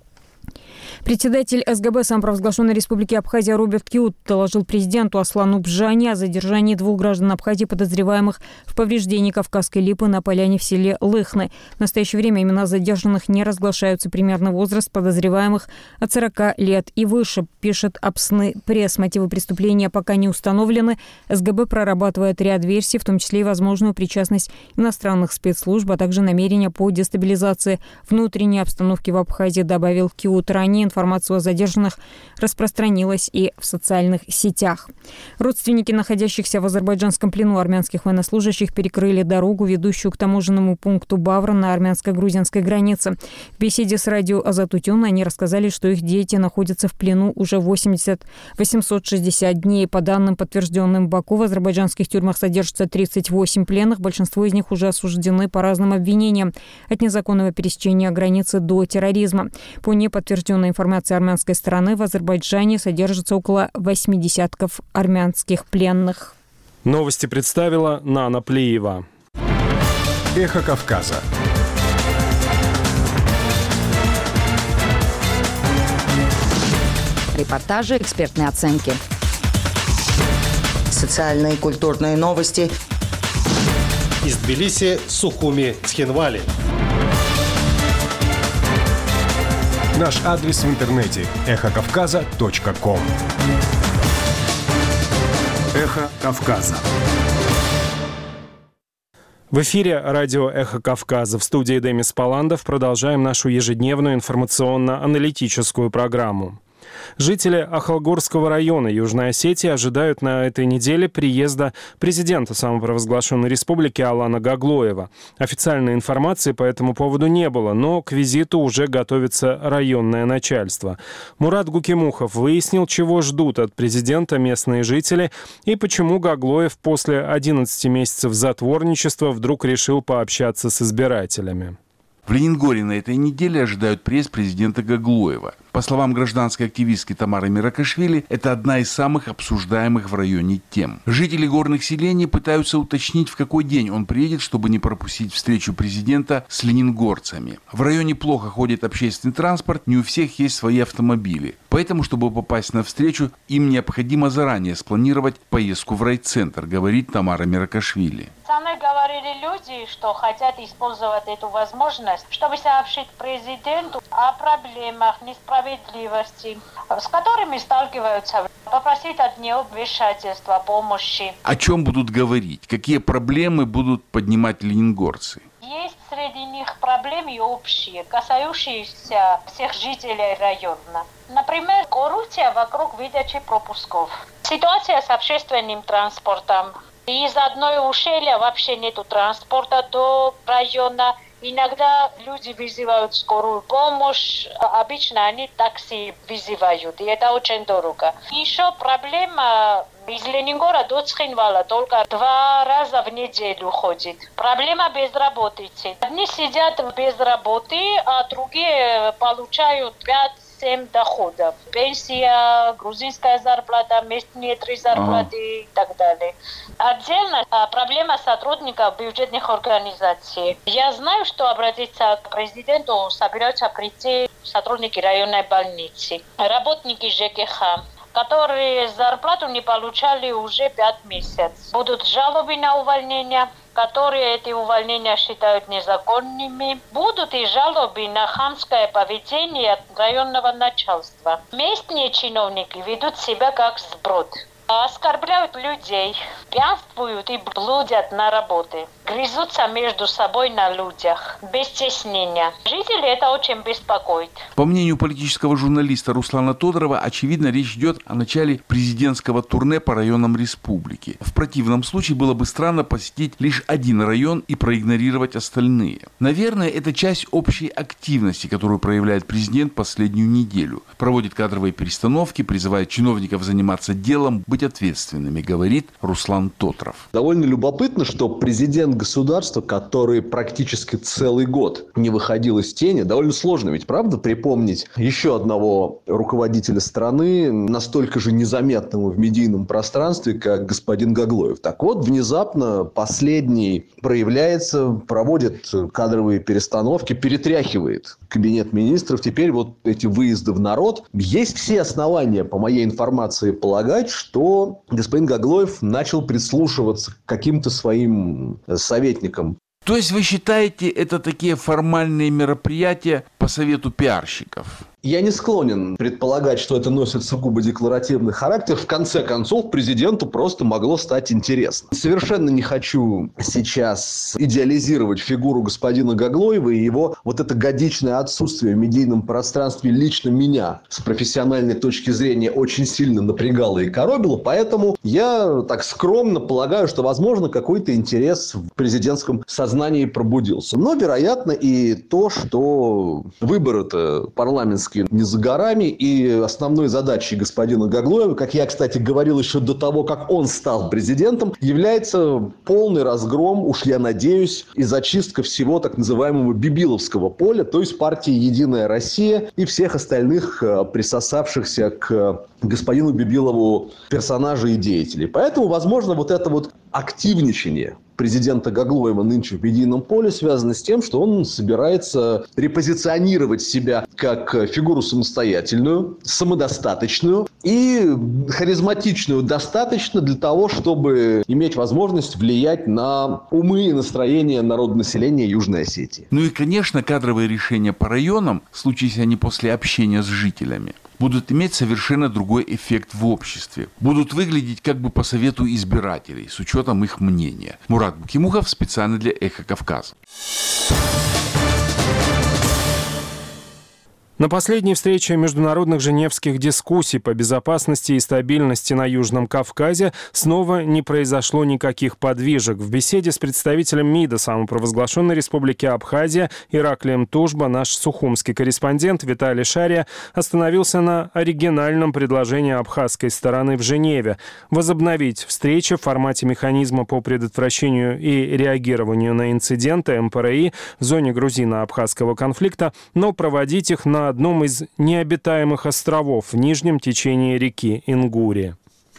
Председатель СГБ самопровозглашенной республики Абхазия Роберт Киут доложил президенту Аслану Бжане о задержании 2 граждан Абхазии, подозреваемых в повреждении Кавказской липы на поляне в селе Лыхны. В настоящее время имена задержанных не разглашаются. Примерный возраст подозреваемых от 40 лет и выше, пишет Апсны пресс. Мотивы преступления пока не установлены. СГБ прорабатывает ряд версий, в том числе и возможную причастность иностранных спецслужб, а также намерения по дестабилизации внутренней обстановки в Абхазии, добавил Киут. Ранее информацию о задержанных распространилась и в социальных сетях. Родственники находящихся в азербайджанском плену армянских военнослужащих перекрыли дорогу, ведущую к таможенному пункту Бавра на армянско-грузинской границе. В беседе с радио Азатутюн они рассказали, что их дети находятся в плену уже 860 дней. По данным, подтвержденным в Баку, в азербайджанских тюрьмах содержится 38 пленных. Большинство из них уже осуждены по разным обвинениям, от незаконного пересечения границы до терроризма. По неподтвержденной информации армянской стороны, в Азербайджане содержится около 80 армянских пленных. Новости представила Нана Плиева. Эхо Кавказа. Репортажи, экспертные оценки. Социальные и культурные новости. Из Тбилиси, Сухуми, Цхинвали. Наш адрес в интернете – эхокавказа.ком. Эхо Кавказа. В эфире радио «Эхо Кавказа». В студии Демис Паландов продолжаем нашу ежедневную информационно-аналитическую программу. Жители Ахалгорского района Южной Осетии ожидают на этой неделе приезда президента самопровозглашенной республики Алана Гаглоева. Официальной информации по этому поводу не было, но к визиту уже готовится районное начальство. Мурат Гукимухов выяснил, чего ждут от президента местные жители и почему Гаглоев после 11 месяцев затворничества вдруг решил пообщаться с избирателями. В Ленингоре на этой неделе ожидают приезд президента Гаглоева. По словам гражданской активистки Тамары Миракашвили, это одна из самых обсуждаемых в районе тем. Жители горных селений пытаются уточнить, в какой день он приедет, чтобы не пропустить встречу президента с ленингорцами. В районе плохо ходит общественный транспорт, не у всех есть свои автомобили. Поэтому, чтобы попасть на встречу, им необходимо заранее спланировать поездку в райцентр, говорит Тамара Миракашвили. Со мной говорили люди, что хотят использовать эту возможность, чтобы сообщить президенту о проблемах, несправедливости, с которыми сталкиваются, попросить от него вмешательства, помощи. О чем будут говорить? Какие проблемы будут поднимать ленингорцы? Есть среди них проблемы общие, касающиеся всех жителей района. Например, коррупция вокруг выдачи пропусков. Ситуация с общественным транспортом. Из одной ущелья вообще нету транспорта до района. Иногда люди вызывают скорую помощь. Обычно они такси вызывают, и это очень дорого. Еще проблема из Ленингора до Цхинвала только 2 раза в неделю ходит. Проблема безработицы. Одни сидят без работы, а другие получают 5-7 доходов. Пенсия, грузинская зарплата, местные 3 зарплаты и так далее. Отдельно проблема сотрудников бюджетных организаций. Я знаю, что обратиться к президенту собираются прийти сотрудники районной больницы, работники ЖКХ, которые зарплату не получали уже 5 месяцев. Будут жалобы на увольнение, которые эти увольнения считают незаконными. Будут и жалобы на хамское поведение районного начальства. Местные чиновники ведут себя как сброд. Оскорбляют людей, пьянствуют и блудят на работе, грызутся между собой на людях, без стеснения. Жители это очень беспокоит. По мнению политического журналиста Руслана Тодорова, очевидно, речь идет о начале президентского турне по районам республики. В противном случае было бы странно посетить лишь один район и проигнорировать остальные. Наверное, это часть общей активности, которую проявляет президент последнюю неделю. Проводит кадровые перестановки, призывает чиновников заниматься делом, быть ответственными, говорит Руслан Тотров. Довольно любопытно, что президент государства, который практически целый год не выходил из тени, довольно сложно ведь, правда, припомнить еще одного руководителя страны, настолько же незаметного в медийном пространстве, как господин Гаглоев. Так вот, внезапно последний проявляется, проводит кадровые перестановки, перетряхивает кабинет министров. Теперь вот эти выезды в народ. Есть все основания, по моей информации, полагать, что господин Гаглоев начал прислушиваться к каким-то своим советникам. То есть вы считаете, это такие формальные мероприятия по совету пиарщиков? Я не склонен предполагать, что это носит сугубо декларативный характер. В конце концов, президенту просто могло стать интересно. Совершенно не хочу сейчас идеализировать фигуру господина Гаглоева и его вот это годичное отсутствие в медийном пространстве лично меня с профессиональной точки зрения очень сильно напрягало и коробило. Поэтому я так скромно полагаю, что, возможно, какой-то интерес в президентском сознании пробудился. Но, вероятно, и то, что выборы-то парламентские не за горами, и основной задачей господина Гаглоева, как я, кстати, говорил еще до того, как он стал президентом, является полный разгром, уж я надеюсь, и зачистка всего так называемого бибиловского поля, то есть партии «Единая Россия» и всех остальных присосавшихся к господину Бибилову персонажей и деятелей. Поэтому, возможно, вот это вот активничание президента Гаглоева нынче в медийном поле связано с тем, что он собирается репозиционировать себя как фигуру самостоятельную, самодостаточную и харизматичную достаточно для того, чтобы иметь возможность влиять на умы и настроения народонаселения Южной Осетии. Ну и, конечно, кадровые решения по районам, случись они после общения с жителями, будут иметь совершенно другой эффект в обществе. Будут выглядеть как бы по совету избирателей, с учетом их мнения. Мурат Гукимухов специально для «Эхо Кавказа». На последней встрече международных женевских дискуссий по безопасности и стабильности на Южном Кавказе снова не произошло никаких подвижек. В беседе с представителем МИДа самопровозглашенной республики Абхазия Ираклием Тужба наш сухумский корреспондент Виталий Шария остановился на оригинальном предложении абхазской стороны в Женеве возобновить встречи в формате механизма по предотвращению и реагированию на инциденты МПРИ в зоне грузино-абхазского конфликта, но проводить их на одном из необитаемых островов в нижнем течении реки Ингуре.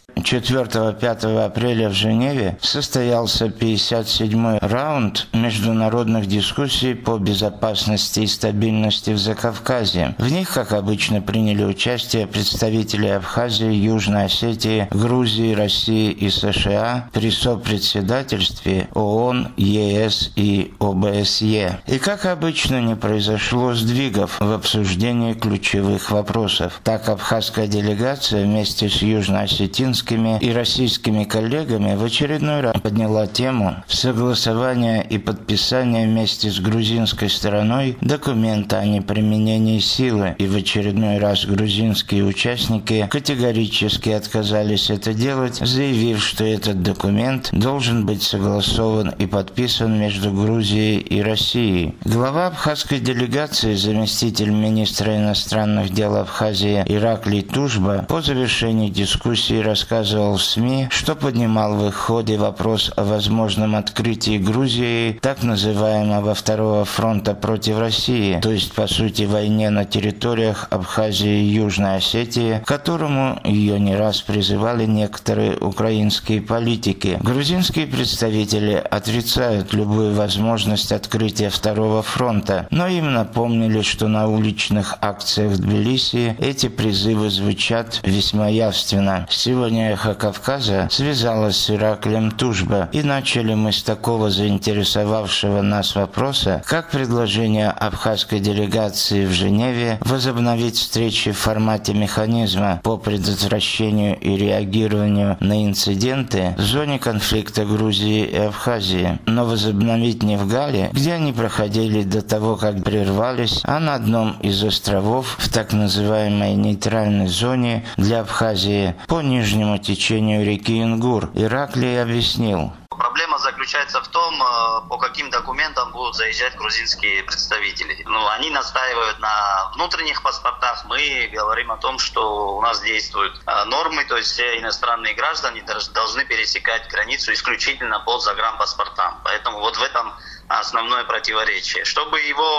4-5 апреля в Женеве состоялся 57-й раунд международных дискуссий по безопасности и стабильности в Закавказье. В них, как обычно, приняли участие представители Абхазии, Южной Осетии, Грузии, России и США при сопредседательстве ООН, ЕС и ОБСЕ. И, как обычно, не произошло сдвигов в обсуждении ключевых вопросов. Так, абхазская делегация вместе с южноосетинской и российскими коллегами в очередной раз подняла тему согласования и подписания вместе с грузинской стороной документа о неприменении силы. И в очередной раз грузинские участники категорически отказались это делать, заявив, что этот документ должен быть согласован и подписан между Грузией и Россией. Глава абхазской делегации, заместитель министра иностранных дел Абхазии Ираклий Тужба по завершении дискуссии рассказывал в СМИ, что поднимал в их ходе вопрос о возможном открытии Грузии так называемого второго фронта против России, то есть, по сути, войне на территориях Абхазии и Южной Осетии, к которому ее не раз призывали некоторые украинские политики. Грузинские представители отрицают любую возможность открытия второго фронта, но им напомнили, что на уличных акциях в Тбилиси эти призывы звучат весьма явственно. Сегодня «Эхо Кавказа» связалась с Ираклием Тужба, и начали мы с такого заинтересовавшего нас вопроса, как предложение абхазской делегации в Женеве возобновить встречи в формате механизма по предотвращению и реагированию на инциденты в зоне конфликта Грузии и Абхазии, но возобновить не в Гале, где они проходили до того, как прервались, а на одном из островов в так называемой нейтральной зоне для Абхазии по нижнему течению реки Ингур. Ираклий объяснил. Проблема заключается в том, по каким документам будут заезжать грузинские представители. Они настаивают на внутренних паспортах. Мы говорим о том, что у нас действуют нормы, то есть все иностранные граждане должны пересекать границу исключительно по загранпаспортам. Поэтому вот в этом основное противоречие. Чтобы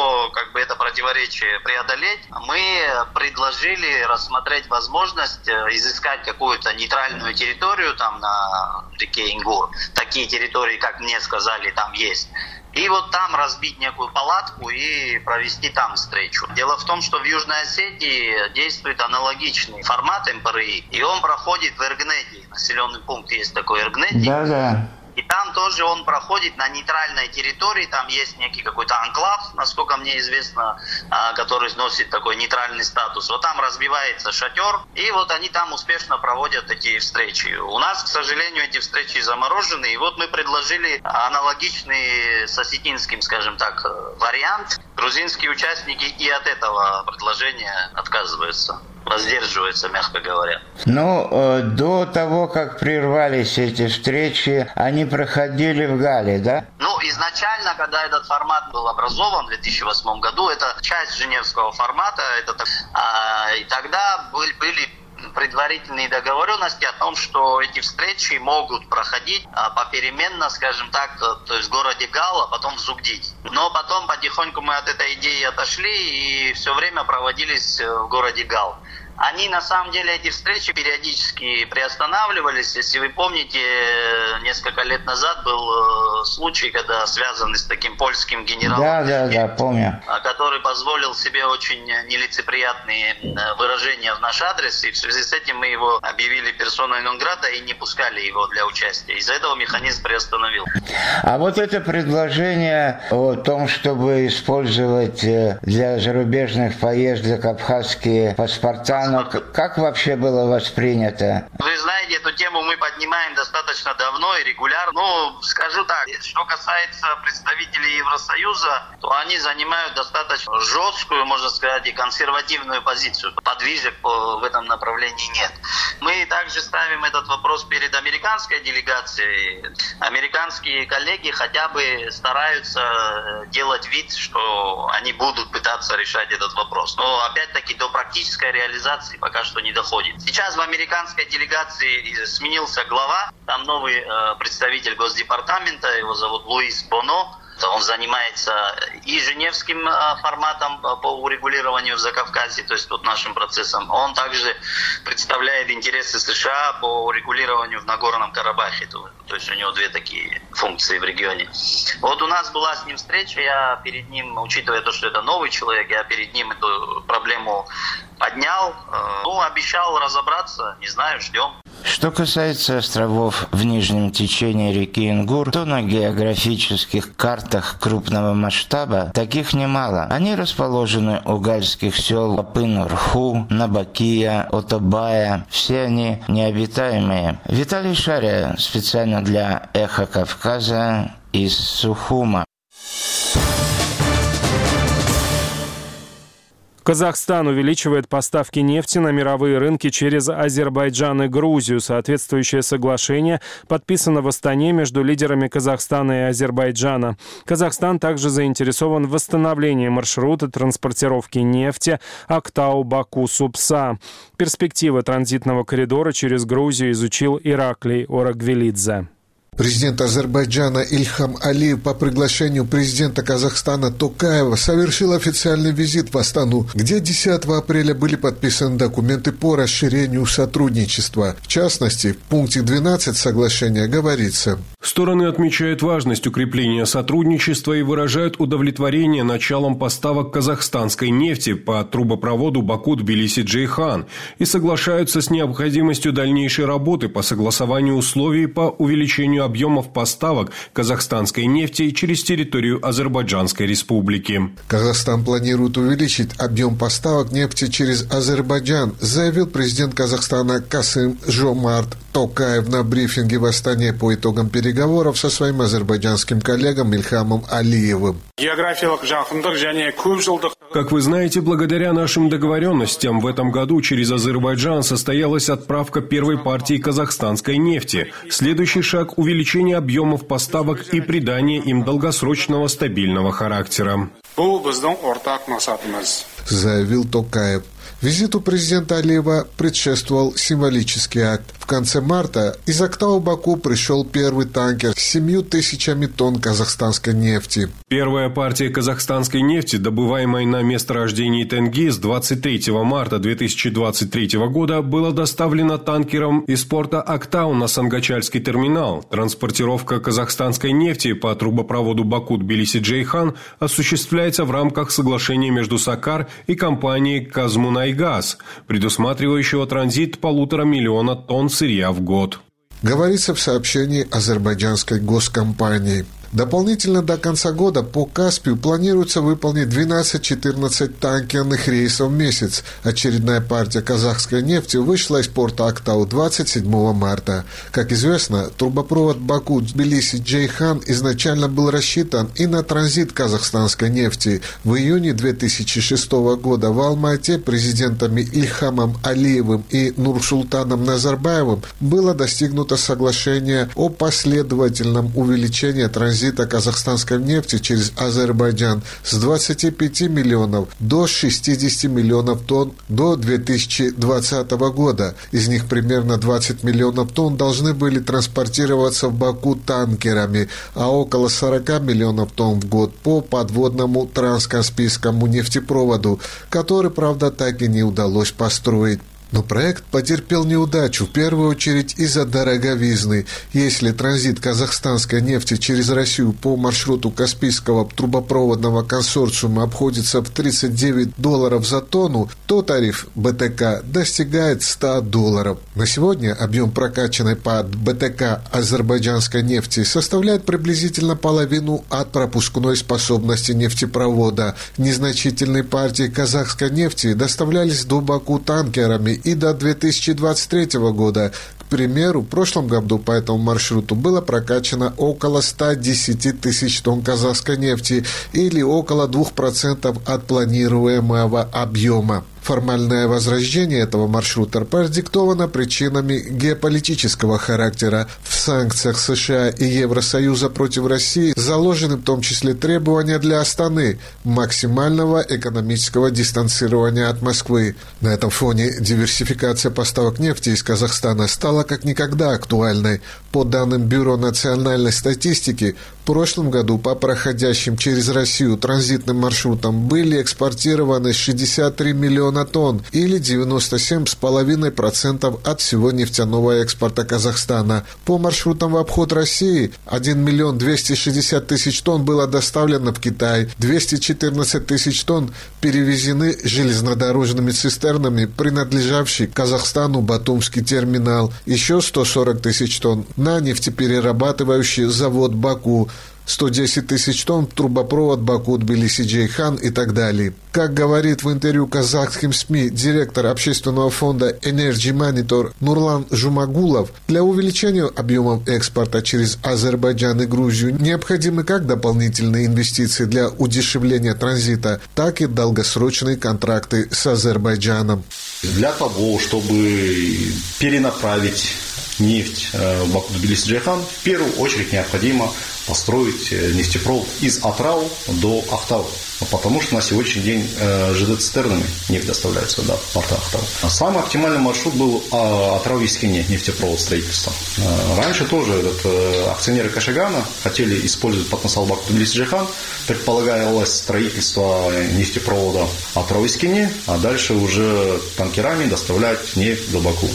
это противоречие преодолеть, мы предложили рассмотреть возможность изыскать какую-то нейтральную территорию там на реке Ингур. Такие территории, как мне сказали, там есть. И вот там разбить некую палатку и провести там встречу. Дело в том, что в Южной Осетии действует аналогичный формат МПРИ, и он проходит в Эргнете. Населенный пункт есть такой Эргнете. Да. И там тоже он проходит на нейтральной территории, там есть некий какой-то анклав, насколько мне известно, который носит такой нейтральный статус. Вот там разбивается шатер, и вот они там успешно проводят эти встречи. У нас, к сожалению, эти встречи заморожены, и вот мы предложили аналогичный с осетинским, скажем так, вариант. Грузинские участники и от этого предложения отказываются. Воздерживается, мягко говоря. До того, как прервались эти встречи, они проходили в Гале, да? Изначально, когда этот формат был образован в 2008 году, это часть женевского формата, и тогда были предварительные договоренности о том, что эти встречи могут проходить попеременно, скажем так, то есть в городе Гал, а потом в Зугдиде. Но потом потихоньку мы от этой идеи отошли и все время проводились в городе Гал. Они, на самом деле, эти встречи периодически приостанавливались. Если вы помните, несколько лет назад был случай, когда связанный с таким польским генералом. Да, помню. Который позволил себе очень нелицеприятные выражения в наш адрес. И в связи с этим мы его объявили персоной нон-грата и не пускали его для участия. Из-за этого механизм приостановил. А вот это предложение о том, чтобы использовать для зарубежных поездок абхазские паспорта, оно как вообще было воспринято? Вы знаете, эту тему мы поднимаем достаточно давно и регулярно. Ну, скажу так, что касается представителей Евросоюза, то они занимают достаточно жесткую, можно сказать, и консервативную позицию. Подвижек в этом направлении нет. Мы также ставим этот вопрос перед американской делегацией. Американские коллеги хотя бы стараются делать вид, что они будут пытаться решать этот вопрос. Но опять-таки до практической реализации пока что не доходит. Сейчас в американской делегации сменился глава, там новый представитель Госдепартамента, его зовут Луис Боно. Он занимается и женевским форматом по урегулированию в Закавказье, то есть вот нашим процессом. Он также представляет интересы США по урегулированию в Нагорном Карабахе. То есть у него две такие функции в регионе. Вот у нас была с ним встреча, я перед ним, учитывая то, что это новый человек, я перед ним эту проблему поднял, обещал разобраться, не знаю, ждем. Что касается островов в нижнем течении реки Ингур, то на географических картах крупного масштаба таких немало. Они расположены у гальских сел Пын-Рху, Набакия, Отобая. Все они необитаемые. Виталий Шария специально для «Эхо Кавказа» из Сухума. Казахстан увеличивает поставки нефти на мировые рынки через Азербайджан и Грузию. Соответствующее соглашение подписано в Астане между лидерами Казахстана и Азербайджана. Казахстан также заинтересован в восстановлении маршрута транспортировки нефти Актау-Баку-Супса. Перспективы транзитного коридора через Грузию изучил Ираклий Орагвелидзе. Президент Азербайджана Ильхам Алиев по приглашению президента Казахстана Токаева совершил официальный визит в Астану, где 10 апреля были подписаны документы по расширению сотрудничества. В частности, в пункте 12 соглашения говорится: стороны отмечают важность укрепления сотрудничества и выражают удовлетворение началом поставок казахстанской нефти по трубопроводу Баку-Тбилиси-Джейхан и соглашаются с необходимостью дальнейшей работы по согласованию условий по увеличению объемов поставок казахстанской нефти через территорию Азербайджанской республики. Казахстан планирует увеличить объем поставок нефти через Азербайджан, заявил президент Казахстана Касым-Жомарт Токаев на брифинге в Астане по итогам переговоров со своим азербайджанским коллегом Ильхамом Алиевым. Как вы знаете, благодаря нашим договоренностям в этом году через Азербайджан состоялась отправка первой партии казахстанской нефти. Следующий шаг – увеличение объемов поставок и придание им долгосрочного стабильного характера, заявил Токаев. Визиту президента Алиева предшествовал символический акт. В конце марта из Актау-Баку пришел первый танкер с 7000 тонн казахстанской нефти. Первая партия казахстанской нефти, добываемой на месторождении Тенгиз 23 марта 2023 года, была доставлена танкером из порта Актау на Сангачальский терминал. Транспортировка казахстанской нефти по трубопроводу Баку-Тбилиси-Джейхан осуществляется в рамках соглашения между САКАР и компанией «Казмунайгаз», предусматривающего транзит 1,5 миллиона тонн сырья в год. Говорится в сообщении азербайджанской госкомпании. Дополнительно до конца года по Каспию планируется выполнить 12-14 танкерных рейсов в месяц. Очередная партия казахской нефти вышла из порта Актау 27 марта. Как известно, трубопровод Баку-Тбилиси-Джейхан изначально был рассчитан и на транзит казахстанской нефти. В июне 2006 года в Алма-Ате президентами Ильхамом Алиевым и Нурсултаном Назарбаевым было достигнуто соглашение о последовательном увеличении транзита казахстанской нефти через Азербайджан с 25 миллионов до 60 миллионов тонн до 2020 года. Из них примерно 20 миллионов тонн должны были транспортироваться в Баку танкерами, а около 40 миллионов тонн в год по подводному транскаспийскому нефтепроводу, который, правда, так и не удалось построить. Но проект потерпел неудачу, в первую очередь из-за дороговизны. Если транзит казахстанской нефти через Россию по маршруту Каспийского трубопроводного консорциума обходится в $39 за тонну, то тариф БТК достигает $100. На сегодня объем прокачанной по БТК азербайджанской нефти составляет приблизительно половину от пропускной способности нефтепровода. Незначительные партии казахской нефти доставлялись до Баку танкерами и до 2023 года. К примеру, в прошлом году по этому маршруту было прокачано около 110 тысяч тонн казахской нефти или около 2% от планируемого объема. Формальное возрождение этого маршрута продиктовано причинами геополитического характера. В санкциях США и Евросоюза против России заложены в том числе требования для Астаны максимального экономического дистанцирования от Москвы. На этом фоне диверсификация поставок нефти из Казахстана стала как никогда актуальной. По данным Бюро национальной статистики, в прошлом году по проходящим через Россию транзитным маршрутам были экспортированы 63 миллиона тонн или 97,5% от всего нефтяного экспорта Казахстана. По маршрутам в обход России 1 миллион 260 тысяч тонн было доставлено в Китай, 214 тысяч тонн перевезены железнодорожными цистернами, принадлежавший Казахстану Батумский терминал, еще 140 тысяч тонн на нефтеперерабатывающий завод Баку, 110 тысяч тонн трубопровод Баку-Тбилиси-Джейхан и так далее. Как говорит в интервью казахским СМИ директор общественного фонда Energy Monitor Нурлан Жумагулов, для увеличения объемов экспорта через Азербайджан и Грузию необходимы как дополнительные инвестиции для удешевления транзита, так и долгосрочные контракты с Азербайджаном. Для того, чтобы перенаправить нефть в Баку-Тбилиси-Джейхан, в первую очередь необходимо построить нефтепровод из Атрау до Ахтау, потому что на сегодняшний день ЖД-цистернами нефть доставляется до порта Ахтау. Самый оптимальный маршрут был Атрау-Искине, нефтепровод строительства. Раньше тоже акционеры Кашагана хотели использовать потенциал Баку-Тбилиси-Джейхан, предполагалось строительство нефтепровода Атрау-Искине, а дальше уже танкерами доставлять нефть до Баку.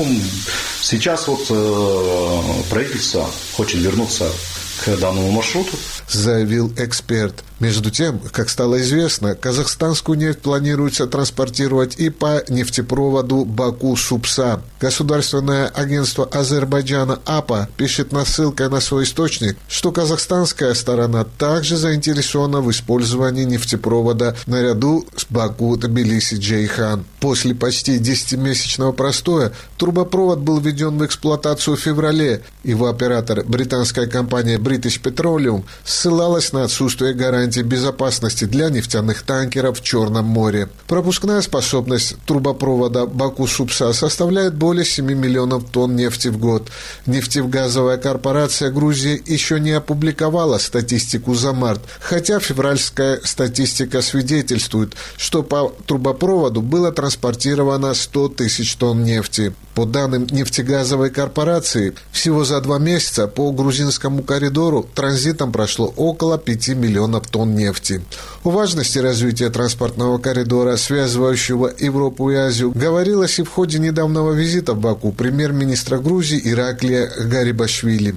Сейчас правительство хочет вернуться к данному маршруту, заявил эксперт. Между тем, как стало известно, казахстанскую нефть планируется транспортировать и по нефтепроводу Баку-Супса. Государственное агентство Азербайджана АПА пишет ссылкой на свой источник, что казахстанская сторона также заинтересована в использовании нефтепровода наряду с Баку-Тбилиси-Джейхан. После почти 10-месячного простоя трубопровод был введен в эксплуатацию в феврале. Его оператор, британская компания British Petroleum, ссылалась на отсутствие гарантий безопасности для нефтяных танкеров в Черном море. Пропускная способность трубопровода Баку-Супса составляет более 7 миллионов тонн нефти в год. Нефтегазовая корпорация Грузии еще не опубликовала статистику за март, хотя февральская статистика свидетельствует, что по трубопроводу было транспортировано 100 тысяч тонн нефти. По данным нефтегазовой корпорации, всего за 2 месяца по грузинскому коридору транзитом прошло около 5 миллионов тонн нефти. О важности развития транспортного коридора, связывающего Европу и Азию, говорилось и в ходе недавнего визита в Баку премьер-министра Грузии Ираклия Гарибашвили.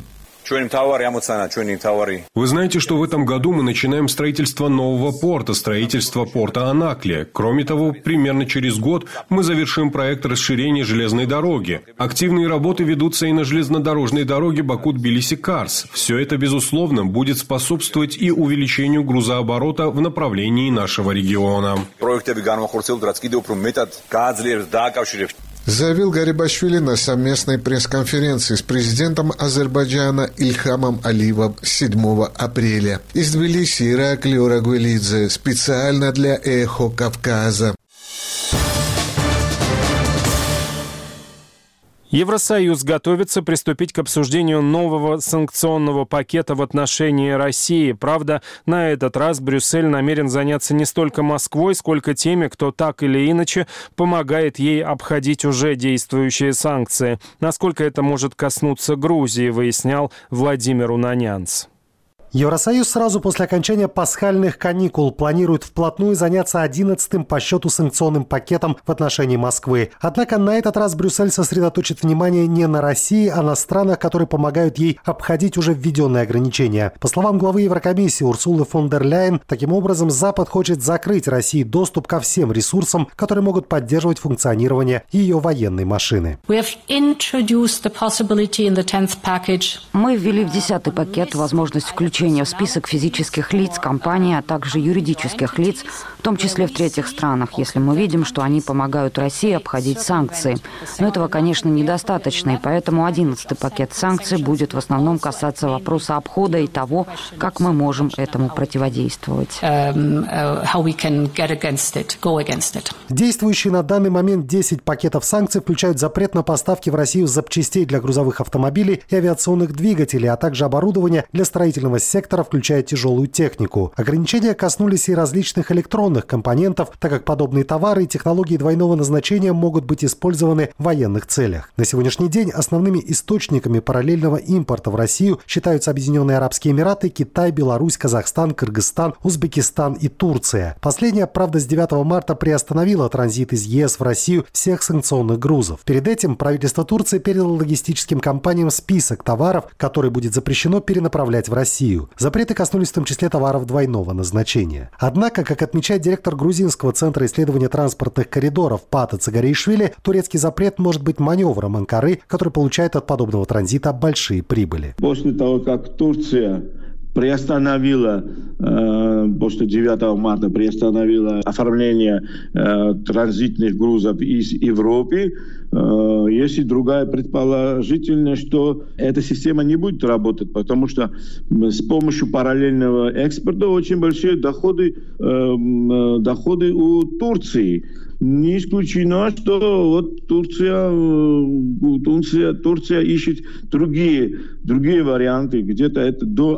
Вы знаете, что в этом году мы начинаем строительство нового порта, строительство порта Анаклия. Кроме того, примерно через год мы завершим проект расширения железной дороги. Активные работы ведутся и на железнодорожной дороге Баку-Тбилиси-Карс. Все это, безусловно, будет способствовать и увеличению грузооборота в направлении нашего региона. Заявил Гарибашвили на совместной пресс-конференции с президентом Азербайджана Ильхамом Алиевым 7 апреля. Из Тбилиси Ираклий Орагвелидзе специально для «Эхо Кавказа». Евросоюз готовится приступить к обсуждению нового санкционного пакета в отношении России. Правда, на этот раз Брюссель намерен заняться не столько Москвой, сколько теми, кто так или иначе помогает ей обходить уже действующие санкции. Насколько это может коснуться Грузии, выяснял Владимир Унанянц. Евросоюз сразу после окончания пасхальных каникул планирует вплотную заняться 11-м по счету санкционным пакетом в отношении Москвы. Однако на этот раз Брюссель сосредоточит внимание не на России, а на странах, которые помогают ей обходить уже введенные ограничения. По словам главы Еврокомиссии Урсулы фон дер Ляйен, таким образом Запад хочет закрыть России доступ ко всем ресурсам, которые могут поддерживать функционирование ее военной машины. Мы ввели в 10-й пакет возможность включения в список физических лиц, компаний, а также юридических лиц, в том числе в третьих странах, если мы видим, что они помогают России обходить санкции. Но этого, конечно, недостаточно, и поэтому 11-й пакет санкций будет в основном касаться вопроса обхода и того, как мы можем этому противодействовать. Действующие на данный момент 10 пакетов санкций включают запрет на поставки в Россию запчастей для грузовых автомобилей и авиационных двигателей, а также оборудования для строительного сектора, включая тяжелую технику. Ограничения коснулись и различных электронных компонентов, так как подобные товары и технологии двойного назначения могут быть использованы в военных целях. На сегодняшний день основными источниками параллельного импорта в Россию считаются Объединенные Арабские Эмираты, Китай, Беларусь, Казахстан, Кыргызстан, Узбекистан и Турция. Последняя, правда, с 9 марта приостановила транзит из ЕС в Россию всех санкционных грузов. Перед этим правительство Турции передало логистическим компаниям список товаров, которые будет запрещено перенаправлять в Россию. Запреты коснулись в том числе товаров двойного назначения. Однако, как отмечает директор Грузинского центра исследования транспортных коридоров Пата Цагаришвили, турецкий запрет может быть маневром Анкары, который получает от подобного транзита большие прибыли. После того, как Турция приостановила, после 9 марта приостановила оформление транзитных грузов из Европы. Есть и другая предположительность, что эта система не будет работать, потому что с помощью параллельного экспорта очень большие доходы у Турции. Не исключено, что вот Турция ищет другие варианты. Где-то это до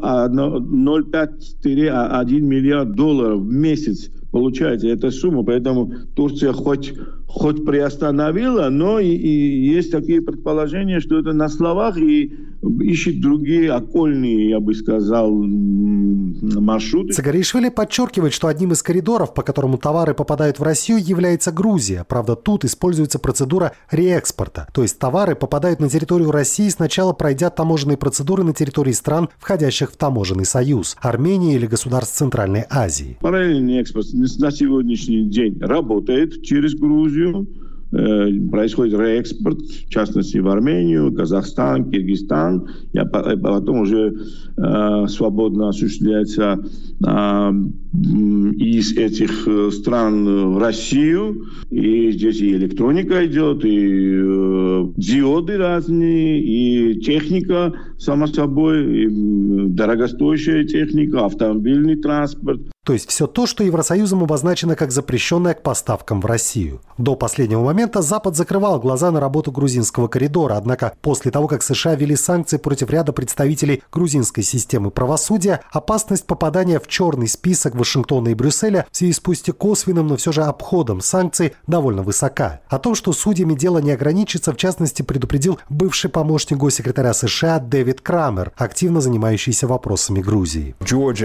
0,5-1 миллиард долларов в месяц получается эта сумма. Поэтому Турция хоть приостановила, но и есть такие предположения, что это на словах и ищет другие окольные, я бы сказал, маршруты. Цагаришвили подчеркивает, что одним из коридоров, по которому товары попадают в Россию, является Грузия. Правда, тут используется процедура реэкспорта. То есть товары попадают на территорию России, сначала пройдя таможенные процедуры на территории стран, входящих в таможенный союз, Армении или государств Центральной Азии. Параллельный экспорт на сегодняшний день работает через Грузию. Происходит реэкспорт, в частности, в Армению, Казахстан, Киргизстан, и потом уже свободно осуществляется из этих стран в Россию. И здесь и электроника идет, и диоды разные, и техника, само собой, и дорогостоящая техника, автомобильный транспорт. То есть все то, что Евросоюзом обозначено как запрещенное к поставкам в Россию. До последнего момента Запад закрывал глаза на работу грузинского коридора, однако после того, как США ввели санкции против ряда представителей грузинской системы правосудия, опасность попадания в черный список Вашингтона и Брюсселя в связи с пусть и косвенным, но все же обходом санкций довольно высока. О том, что судьями дело не ограничится, в частности, предупредил бывший помощник госсекретаря США Дэвид Крамер, активно занимающийся вопросами Грузии.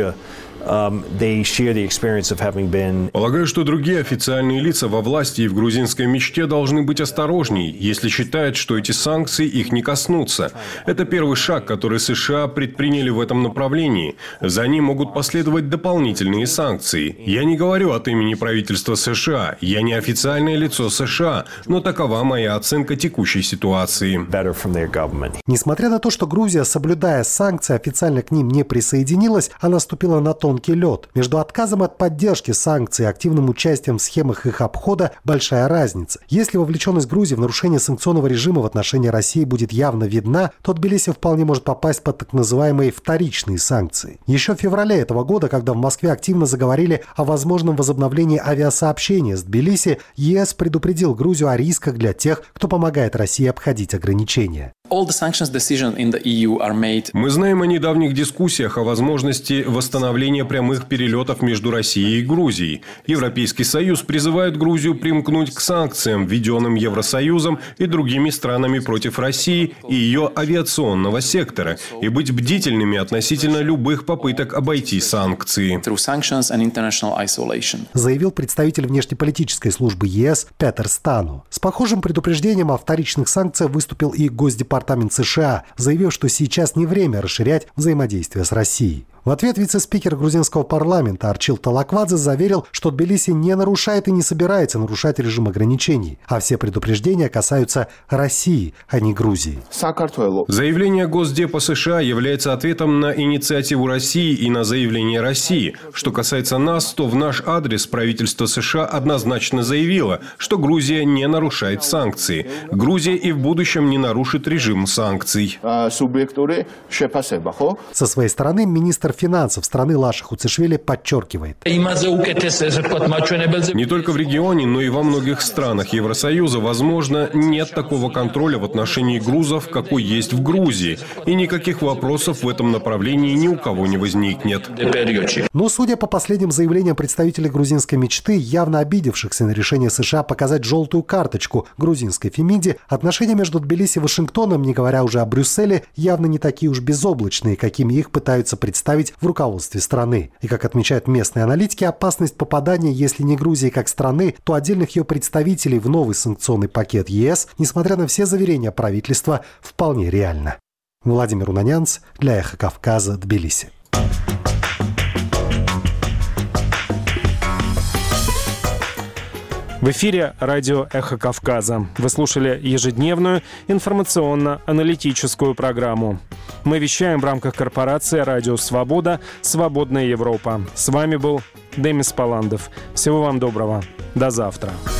Полагаю, что другие официальные лица во власти и в грузинской мечте должны быть осторожней, если считают, что эти санкции их не коснутся. Это первый шаг, который США предприняли в этом направлении. За ним могут последовать дополнительные санкции. Я не говорю от имени правительства США, я не официальное лицо США, но такова моя оценка текущей ситуации. Несмотря на то, что Грузия, соблюдая санкции, официально к ним не присоединилась, она ступила на тонкий лед. Между отказом от поддержки санкций и активным участием в схемах их обхода большая разница. Если вовлеченность Грузии в нарушение санкционного режима в отношении России будет явно видна, то Тбилиси вполне может попасть под так называемые вторичные санкции. Еще в феврале этого года, когда в Москве активно заговорили о возможном возобновлении авиасообщения с Тбилиси, ЕС предупредил Грузию о рисках для тех, кто помогает России обходить ограничения. Мы знаем о недавних дискуссиях о возможности восстановления прямых перелетов между Россией и Грузией. Европейский Союз призывает Грузию примкнуть к санкциям, введенным Евросоюзом и другими странами против России и ее авиационного сектора, и быть бдительными относительно любых попыток обойти санкции. Заявил представитель внешнеполитической службы ЕС Петер Стану. С похожим предупреждением о вторичных санкциях выступил и Госдепартамент США, заявив, что сейчас не время расширять взаимодействие с Россией. В ответ вице-спикер грузинского парламента Арчил Талаквадзе заверил, что Тбилиси не нарушает и не собирается нарушать режим ограничений, а все предупреждения касаются России, а не Грузии. Заявление Госдепа США является ответом на инициативу России и на заявление России. Что касается нас, то в наш адрес правительство США однозначно заявило, что Грузия не нарушает санкции. Грузия и в будущем не нарушит режим санкций. Со своей стороны министр финансов страны Лаша Хуцишвили подчеркивает. Не только в регионе, но и во многих странах Евросоюза, возможно, нет такого контроля в отношении грузов, какой есть в Грузии. И никаких вопросов в этом направлении ни у кого не возникнет. Но, судя по последним заявлениям представителей грузинской мечты, явно обидевшихся на решение США показать желтую карточку грузинской Фемиде, отношения между Тбилиси и Вашингтоном, не говоря уже о Брюсселе, явно не такие уж безоблачные, какими их пытаются представить в руководстве страны. И, как отмечают местные аналитики, опасность попадания, если не Грузии как страны, то отдельных ее представителей в новый санкционный пакет ЕС, несмотря на все заверения правительства, вполне реальна. Владимир Унанянц для «Эхо Кавказа», Тбилиси. В эфире радио «Эхо Кавказа». Вы слушали ежедневную информационно-аналитическую программу. Мы вещаем в рамках корпорации «Радио Свобода. Свободная Европа». С вами был Демис Паландов. Всего вам доброго. До завтра.